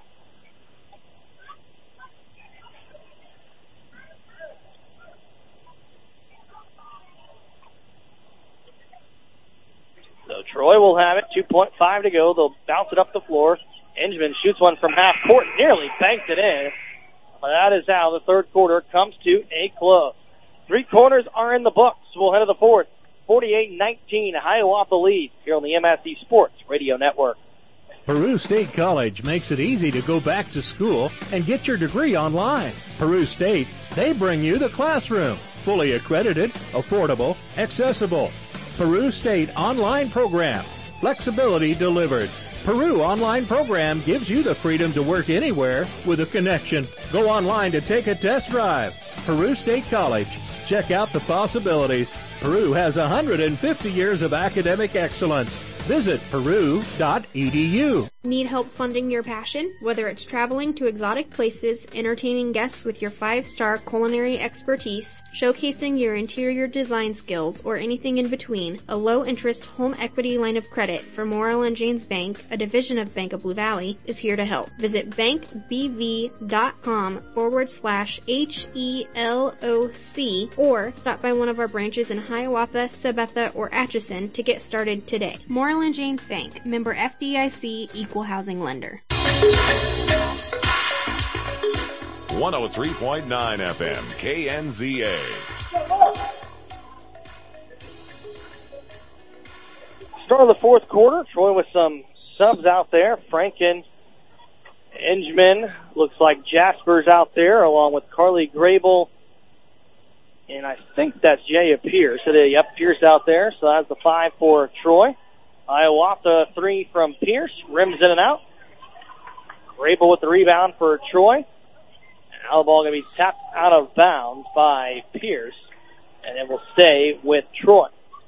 So Troy will have it, 2.5 to go. They'll bounce it up the floor. Ingeman shoots one from half court, nearly banks it in. But that is how the third quarter comes to a close. 3 quarters are in the books. We'll head to the fourth. 48-19, Hiawatha lead here on the MSC Sports Radio Network. Peru State College makes it easy to go back to school and get your degree online. Peru State, they bring you the classroom. Fully accredited, affordable, accessible. Peru State online program. Flexibility delivered. Peru online program gives you the freedom to work anywhere with a connection. Go online to take a test drive. Peru State College. Check out the possibilities. Peru has 150 years of academic excellence. Visit peru.edu. Need help funding your passion? Whether it's traveling to exotic places, entertaining guests with your 5-star culinary expertise, showcasing your interior design skills, or anything in between, a low-interest home equity line of credit from Morrill & James Bank, a division of Bank of Blue Valley, is here to help. Visit bankbv.com/HELOC or stop by one of our branches in Hiawatha, Sabetha, or Atchison to get started today. Morrill & James Bank, member FDIC, equal housing lender. 103.9 FM, KNZA. Start of the fourth quarter, Troy with some subs out there. Franken, Engman, looks like Jasper's out there, along with Carly Grable, and I think that's Jaya Pierce. So, yep, Pierce out there, so that's the 5 for Troy. Hiawatha 3 from Pierce, rims in and out. Grable with the rebound for Troy. Now the ball going to be tapped out of bounds by Pierce, and it will stay with Troy.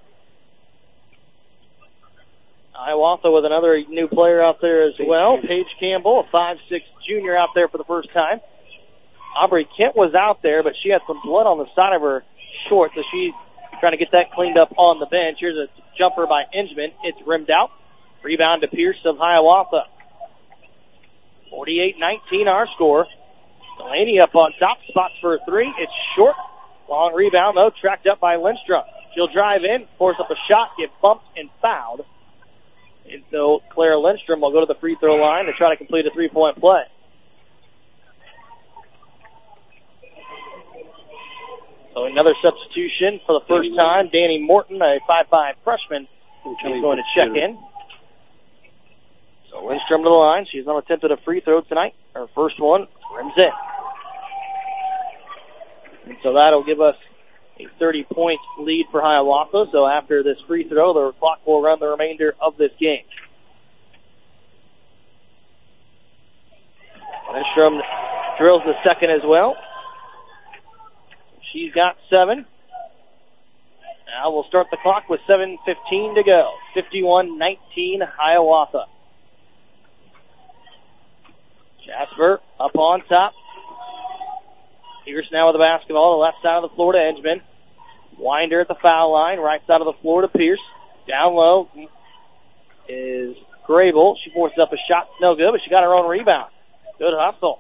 Hiawatha with another new player out there as well. Paige Campbell, a 5'6" junior out there for the first time. Aubrey Kent was out there, but she had some blood on the side of her short, so she's trying to get that cleaned up on the bench. Here's a jumper by Engman. It's rimmed out. Rebound to Pierce of Hiawatha. 48-19 our score. Delaney up on top, spots for a 3. It's short. Long rebound, though, tracked up by Lindstrom. She'll drive in, force up a shot, get bumped and fouled. And so Clara Lindstrom will go to the free throw line to try to complete a 3-point play. So another substitution for the first time. Danny Morton, a 5'5" freshman, is going to check in. So Lindstrom to the line. She's not attempted a free throw tonight. Her first one rims in. And so that'll give us a 30-point lead for Hiawatha. So after this free throw, the clock will run the remainder of this game. Lindstrom drills the second as well. She's got 7. Now we'll start the clock with 7:15 to go. 51-19 Hiawatha. Jasper up on top. Pierce now with the basketball, the left side of the floor to Engman. Winder at the foul line, right side of the floor to Pierce. Down low is Grable. She forces up a shot, no good, but she got her own rebound. Good hustle.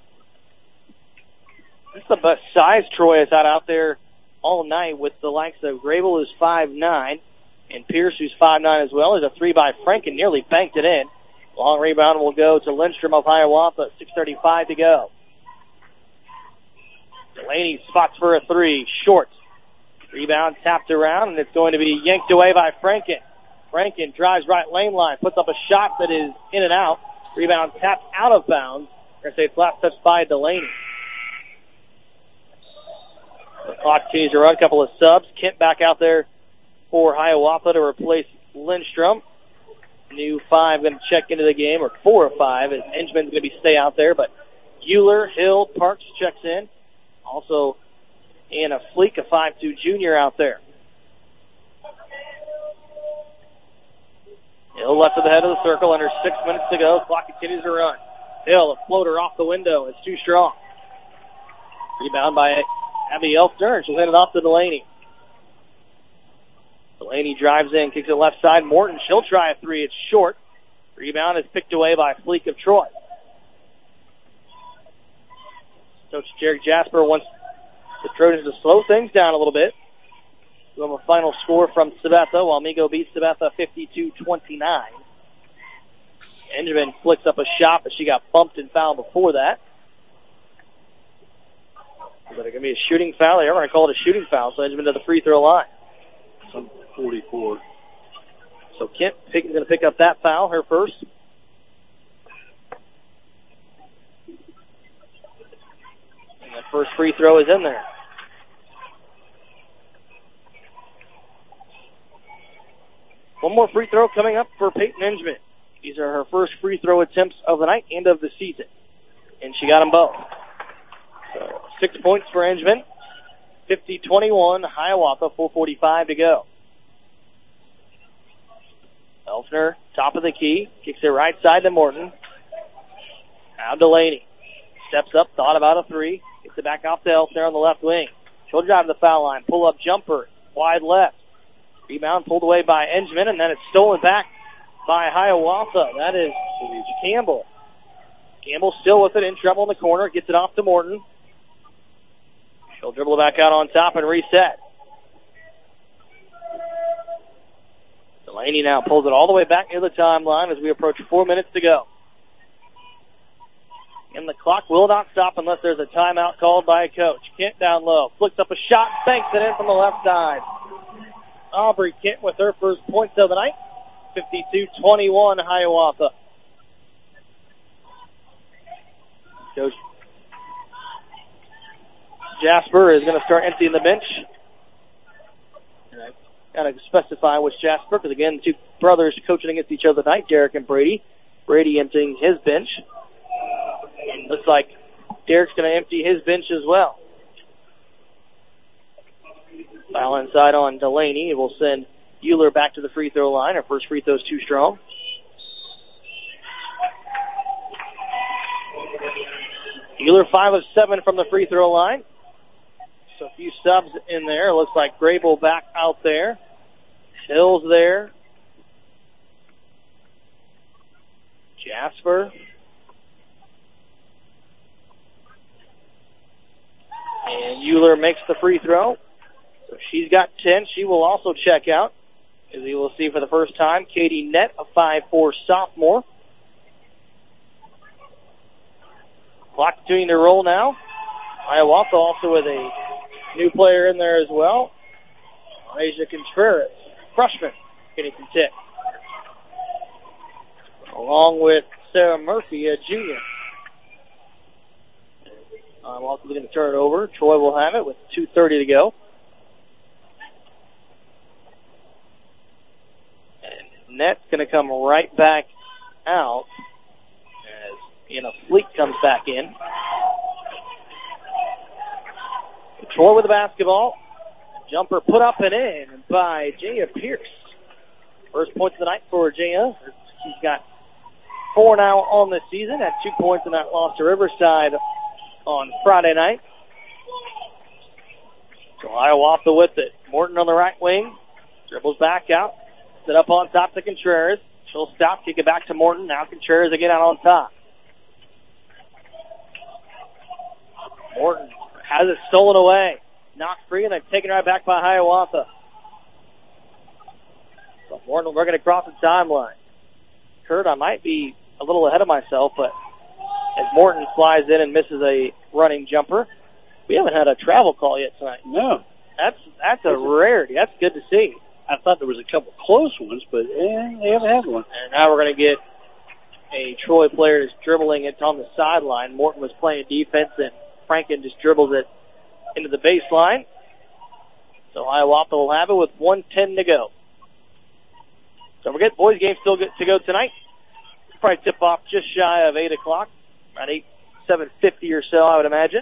This is the best size Troy has had out there all night, with the likes of Grable, who's 5'9", and Pierce, who's 5'9" as well. There's a 3 by Franken, nearly banked it in. Long rebound will go to Lindstrom of Hiawatha. 6:35 to go. Delaney spots for a 3, short. Rebound tapped around, and it's going to be yanked away by Franken. Franken drives right lane line, puts up a shot that is in and out. Rebound tapped out of bounds. They're going to say it's last touched by Delaney. The clock continues to run. A couple of subs. Kent back out there for Hiawatha to replace Lindstrom. New 5 going to check into the game, or 4 or 5. As Engman's going to stay out there, but Euler, Hill, Parks checks in. Also, Anna Fleek, a 5'2" junior out there. Hill left of the head of the circle, under 6 minutes to go. Clock continues to run. Hill, a floater off the window. It's too strong. Rebound by Abby Elfner, and she'll hand it off to Delaney. Delaney drives in, kicks it left side. Morton, she'll try a 3. It's short. Rebound is picked away by Fleek of Troy. Coach Jerry Jasper wants the Trojans to slow things down a little bit. We'll have a final score from Sabetha, while Migo beats Sabetha 52-29. Engman flicks up a shot, but she got bumped and fouled before that. Is it going to be a shooting foul? They're going to call it a shooting foul, so Engman to the free throw line. 44. So Kent is going to pick up that foul, her first. First free throw is in there. One more free throw coming up for Peyton Engman. These are her first free throw attempts of the night and of the season. And she got them both. So 6 points for Engman. 50-21, Hiawatha, 4:45 to go. Elfner, top of the key, kicks it right side to Morton. Now Delaney steps up, thought about a three, gets it back off to Elfner on the left wing. She'll drive to the foul line, pull up jumper, wide left. Rebound pulled away by Engman, and then it's stolen back by Hiawatha. That is Campbell. Campbell still with it, in trouble in the corner, gets it off to Morton. She'll dribble back out on top and reset. Delaney now pulls it all the way back near the timeline as we approach 4 minutes to go. And the clock will not stop unless there's a timeout called by a coach. Kent down low, flicks up a shot, banks it in from the left side. Aubrey Kent with her first points of the night. 52-21, Hiawatha. Coach Jasper is going to start emptying the bench. And I got to specify which Jasper, because again, two brothers coaching against each other tonight, Derek and Brady. Brady emptying his bench. And looks like Derek's going to empty his bench as well. Foul inside on Delaney. It will send Euler back to the free throw line. Her first free throw is too strong. Euler 5 of 7 from the free throw line. So a few subs in there. Looks like Grable back out there. Hill's there. Jasper. And Euler makes the free throw. So she's got 10. She will also check out, as we will see for the first time, Katie Nett, a 5'4" sophomore. Clock continuing to roll now. Hiawatha also with a new player in there as well. Asia Contreras, freshman, getting some tick. Along with Sarah Murphy, a junior. I'm also going to turn it over. Troy will have it with 2:30 to go. And Net's going to come right back out as Anna Fleet comes back in. Troy with the basketball. Jumper put up and in by Jaya Pierce. First points of the night for Jaya. She's got 4 now on the season. Had 2 points in that loss to Riverside on Friday night. So Hiawatha with it. Morton on the right wing. Dribbles back out. Set up on top to Contreras. She'll stop, kick it back to Morton. Now Contreras again out on top. Morton has it stolen away. Knocked free and then taken right back by Hiawatha. So Morton working across the timeline. Kurt, I might be a little ahead of myself, but as Morton flies in and misses a running jumper, we haven't had a travel call yet tonight. No. That's a rarity. That's good to see. I thought there was a couple close ones, but they haven't had one. And now we're going to get a Troy player that's dribbling it on the sideline. Morton was playing defense, and Franken just dribbles it into the baseline. So Hiawatha will have it with 1:10 to go. Don't forget, boys' game still good to go tonight. Probably tip off just shy of 8 o'clock, around 7:50 or so, I would imagine.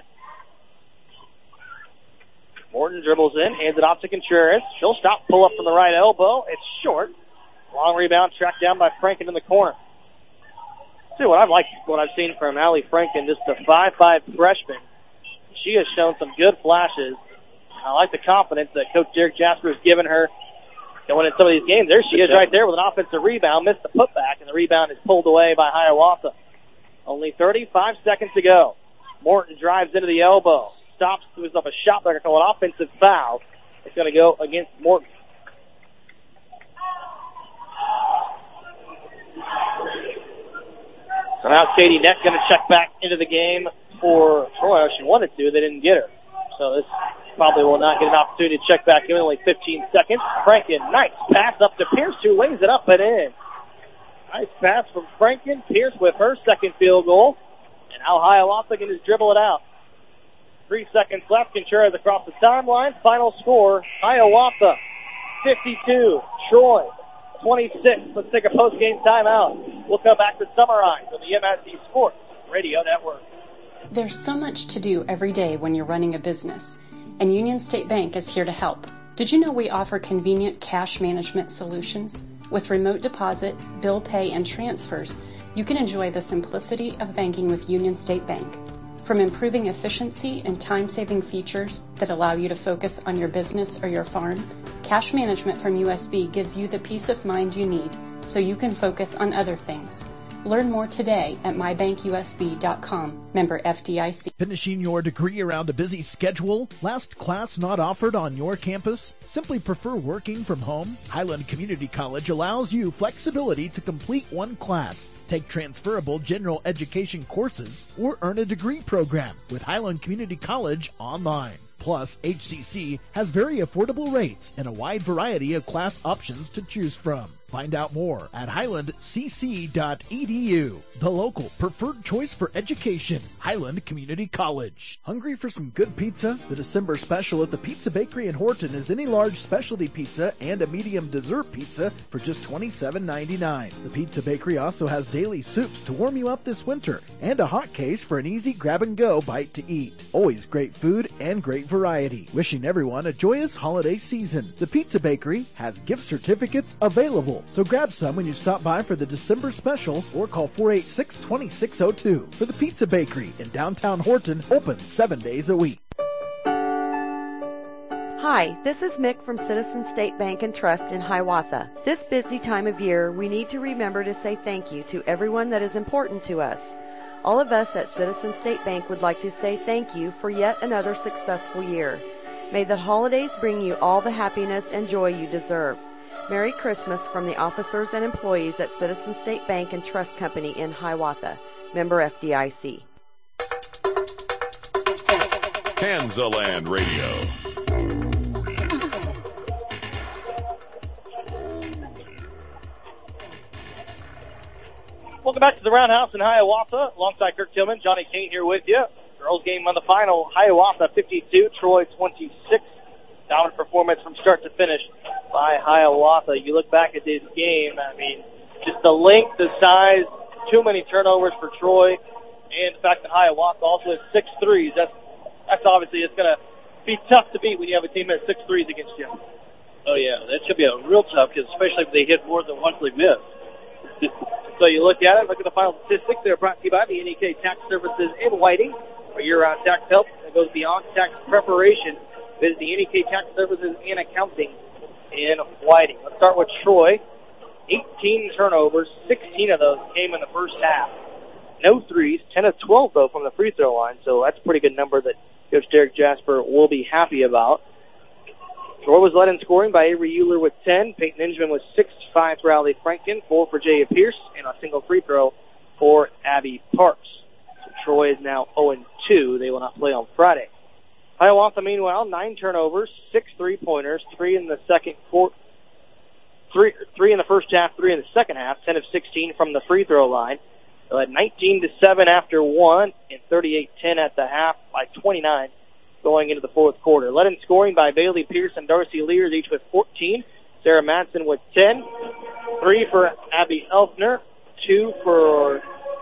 Morton dribbles in, hands it off to Contreras. She'll stop, pull up from the right elbow. It's short. Long rebound, tracked down by Franken in the corner. See, what I've seen from Allie Franken, just a 5'5" freshman. She has shown some good flashes. I like the confidence that Coach Derek Jasper has given her going in some of these games. There she is right there with an offensive rebound. Missed the putback, and the rebound is pulled away by Hiawatha. Only 35 seconds to go. Morton drives into the elbow. Stops, moves up a shot. They're going to call an offensive foul. It's going to go against Morton. So now Katie Nett going to check back into the game for Troy. She wanted to. They didn't get her. So this probably will not get an opportunity to check back in. Only 15 seconds. Franken, nice pass up to Pierce, who lays it up and in. Nice pass from Franken. Pierce with her second field goal. And now Hiawatha can just dribble it out. 3 seconds left. Contreras across the timeline. Final score, Hiawatha 52, Troy 26. Let's take a post-game timeout. We'll come back to summarize on the MSD Sports Radio Network. There's so much to do every day when you're running a business, and Union State Bank is here to help. Did you know we offer convenient cash management solutions? With remote deposit, bill pay, and transfers, you can enjoy the simplicity of banking with Union State Bank. From improving efficiency and time-saving features that allow you to focus on your business or your farm, cash management from USB gives you the peace of mind you need so you can focus on other things. Learn more today at mybankusb.com. Member FDIC. Finishing your degree around a busy schedule? Last class not offered on your campus? Simply prefer working from home? Highland Community College allows you flexibility to complete one class, take transferable general education courses, or earn a degree program with Highland Community College online. Plus, HCC has very affordable rates and a wide variety of class options to choose from. Find out more at highlandcc.edu, the local preferred choice for education, Highland Community College. Hungry for some good pizza? The December special at the Pizza Bakery in Horton is any large specialty pizza and a medium dessert pizza for just $27.99. The Pizza Bakery also has daily soups to warm you up this winter and a hot case for an easy grab-and-go bite to eat. Always great food and great variety. Wishing everyone a joyous holiday season. The Pizza Bakery has gift certificates available, so grab some when you stop by for the December special or call 486-2602. For the Pizza Bakery in downtown Horton, open 7 days a week. Hi, this is Mick from Citizen State Bank and Trust in Hiawatha. This busy time of year, we need to remember to say thank you to everyone that is important to us. All of us at Citizen State Bank would like to say thank you for yet another successful year. May the holidays bring you all the happiness and joy you deserve. Merry Christmas from the officers and employees at Citizen State Bank and Trust Company in Hiawatha. Member FDIC. Kansaland Radio. Welcome back to the Roundhouse in Hiawatha. Alongside Kirk Tillman, Johnny Kane here with you. Girls game on the final, Hiawatha 52, Troy 26. Dominant performance from start to finish by Hiawatha. You look back at this game, I mean, just the length, the size, too many turnovers for Troy, and the fact that Hiawatha also has 6 threes. That's obviously, it's going to be tough to beat when you have a team that has 6 threes against you. Oh, yeah, that should be a real tough, because especially if they hit more than once they miss. So you look at it, look at the final statistics. They're brought to you by the NEK Tax Services in Whiting, where year-round tax help that goes beyond tax preparation. Visit the NEK Tax Services and Accounting in Whiting. Let's start with Troy. 18 turnovers, 16 of those came in the first half. No threes, 10 of 12, though, from the free throw line, so that's a pretty good number that Coach Derek Jasper will be happy about. Troy was led in scoring by Avery Euler with 10. Peyton Ingeman with 6, 5 for Allie Franken, 4 for Jaya Pierce, and a single free throw for Abby Parks. So Troy is now 0-2. They will not play on Friday. Hiawatha, meanwhile, 9 turnovers, 6 3-pointers, 3 in the second quarter, 3 in the first half, 3 in the second half, 10 of 16 from the free throw line. They led 19-7 after 1 and 38-10 at the half by 29 going into the fourth quarter. Led in scoring by Bailey Pierce and Darcy Lears, each with 14. Sarah Madsen with 10. 3 for Abby Elfner, 2 for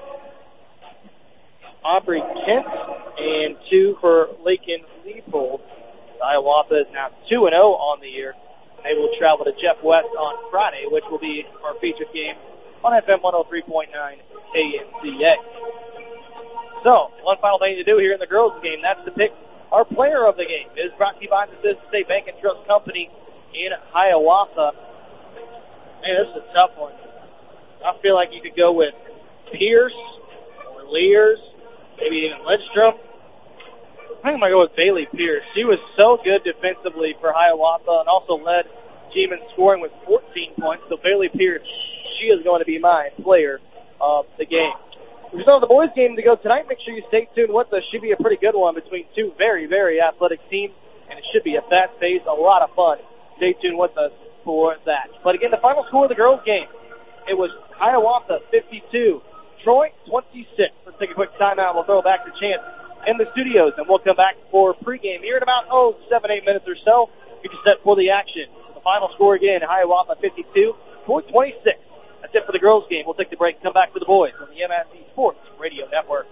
Aubrey Kent, and 2 for Lakin Leopold. Hiawatha is now 2-0 on the year. They will travel to Jeff West on Friday, which will be our featured game on FM 103.9 KNZA. So, one final thing to do here in the girls' game, that's to pick our player of the game. It is brought to you by the Citizen State Bank and Trust Company in Hiawatha. Man, this is a tough one. I feel like you could go with Pierce or Lears, maybe even Lidstrom. I think I'm going to go with Bailey Pierce. She was so good defensively for Hiawatha and also led team in scoring with 14 points. So Bailey Pierce, she is going to be my player of the game. We still have the boys' game to go tonight. Make sure you stay tuned with us. Should be a pretty good one between two very, very athletic teams, and it should be a fast-paced, a lot of fun. Stay tuned with us for that. But again, the final score of the girls' game, it was Hiawatha 52, Troy 26. Let's take a quick timeout. We'll throw it back to Chance in the studios, and we'll come back for pregame here in about 7-8 minutes or so. Get you set for the action. The final score again, Hiawatha 52, Troy 26. That's it for the girls' game. We'll take the break and come back for the boys on the MSC Sports Radio Network.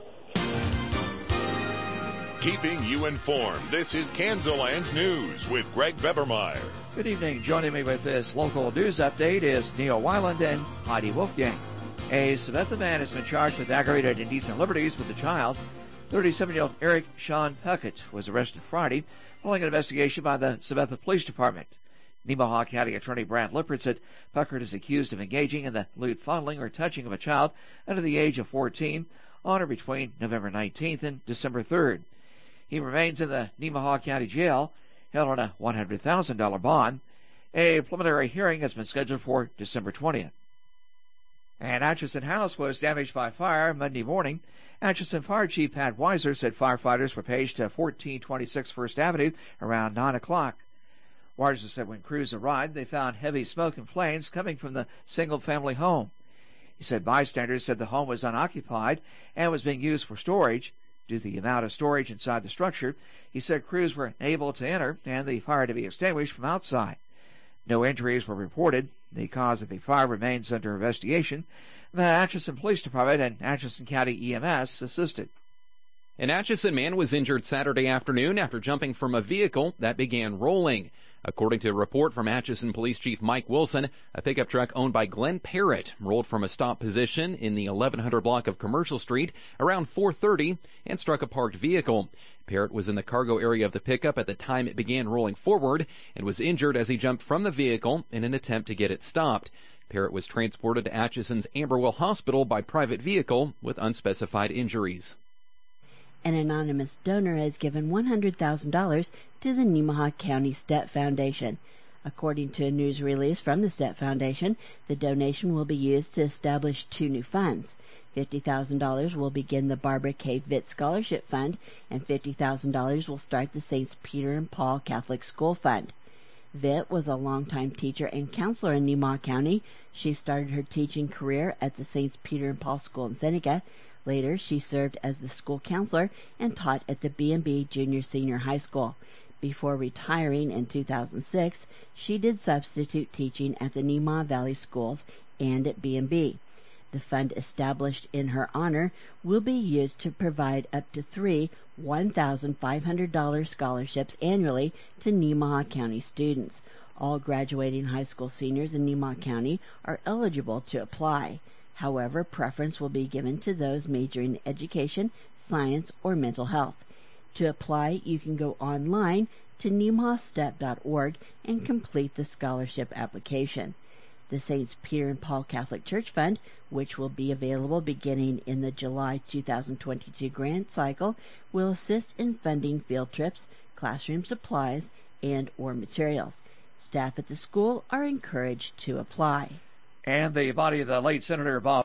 Keeping you informed, this is Kansaland's News with Greg Bebermeyer. Good evening. Joining me with this local news update is Neil Weiland and Heidi Wolfgang. A Sabetha man has been charged with aggravated indecent liberties with a child. 37-year-old Eric Sean Puckett was arrested Friday following an investigation by the Sabetha Police Department. Nemaha County Attorney Brant Lippert said Puckett is accused of engaging in the lewd fondling or touching of a child under the age of 14 on or between November 19th and December 3rd. He remains in the Nemaha County Jail, held on a $100,000 bond. A preliminary hearing has been scheduled for December 20th. An Atchison house was damaged by fire Monday morning. Atchison Fire Chief Pat Weiser said firefighters were paged to 1426 First Avenue around 9 o'clock. Weiser said when crews arrived, they found heavy smoke and flames coming from the single-family home. He said bystanders said the home was unoccupied and was being used for storage. Due to the amount of storage inside the structure, he said crews were unable to enter and the fire to be extinguished from outside. No injuries were reported. The cause of the fire remains under investigation. The Atchison Police Department and Atchison County EMS assisted. An Atchison man was injured Saturday afternoon after jumping from a vehicle that began rolling. According to a report from Atchison Police Chief Mike Wilson, a pickup truck owned by Glenn Parrott rolled from a stop position in the 1100 block of Commercial Street around 4:30 and struck a parked vehicle. Parrott was in the cargo area of the pickup at the time it began rolling forward and was injured as he jumped from the vehicle in an attempt to get it stopped. Parrott was transported to Atchison's Amberwell Hospital by private vehicle with unspecified injuries. An anonymous donor has given $100,000 to the Nemaha County Step Foundation. According to a news release from the Step Foundation, the donation will be used to establish 2 new funds. $50,000 will begin the Barbara K. Vitt Scholarship Fund, and $50,000 will start the St. Peter and Paul Catholic School Fund. Vitt was a longtime teacher and counselor in Nemaha County. She started her teaching career at the St. Peter and Paul School in Seneca. Later, she served as the school counselor and taught at the B&B Junior Senior High School. Before retiring in 2006, she did substitute teaching at the Nemaha Valley Schools and at B&B. The fund established in her honor will be used to provide up to 3 $1,500 scholarships annually to Nemaha County students. All graduating high school seniors in Nemaha County are eligible to apply. However, preference will be given to those majoring in education, science, or mental health. To apply, you can go online to nemahastep.org and complete the scholarship application. The St. Peter and Paul Catholic Church Fund, which will be available beginning in the July 2022 grant cycle, will assist in funding field trips, classroom supplies, and or materials. Staff at the school are encouraged to apply. And the body of the late Senator Bob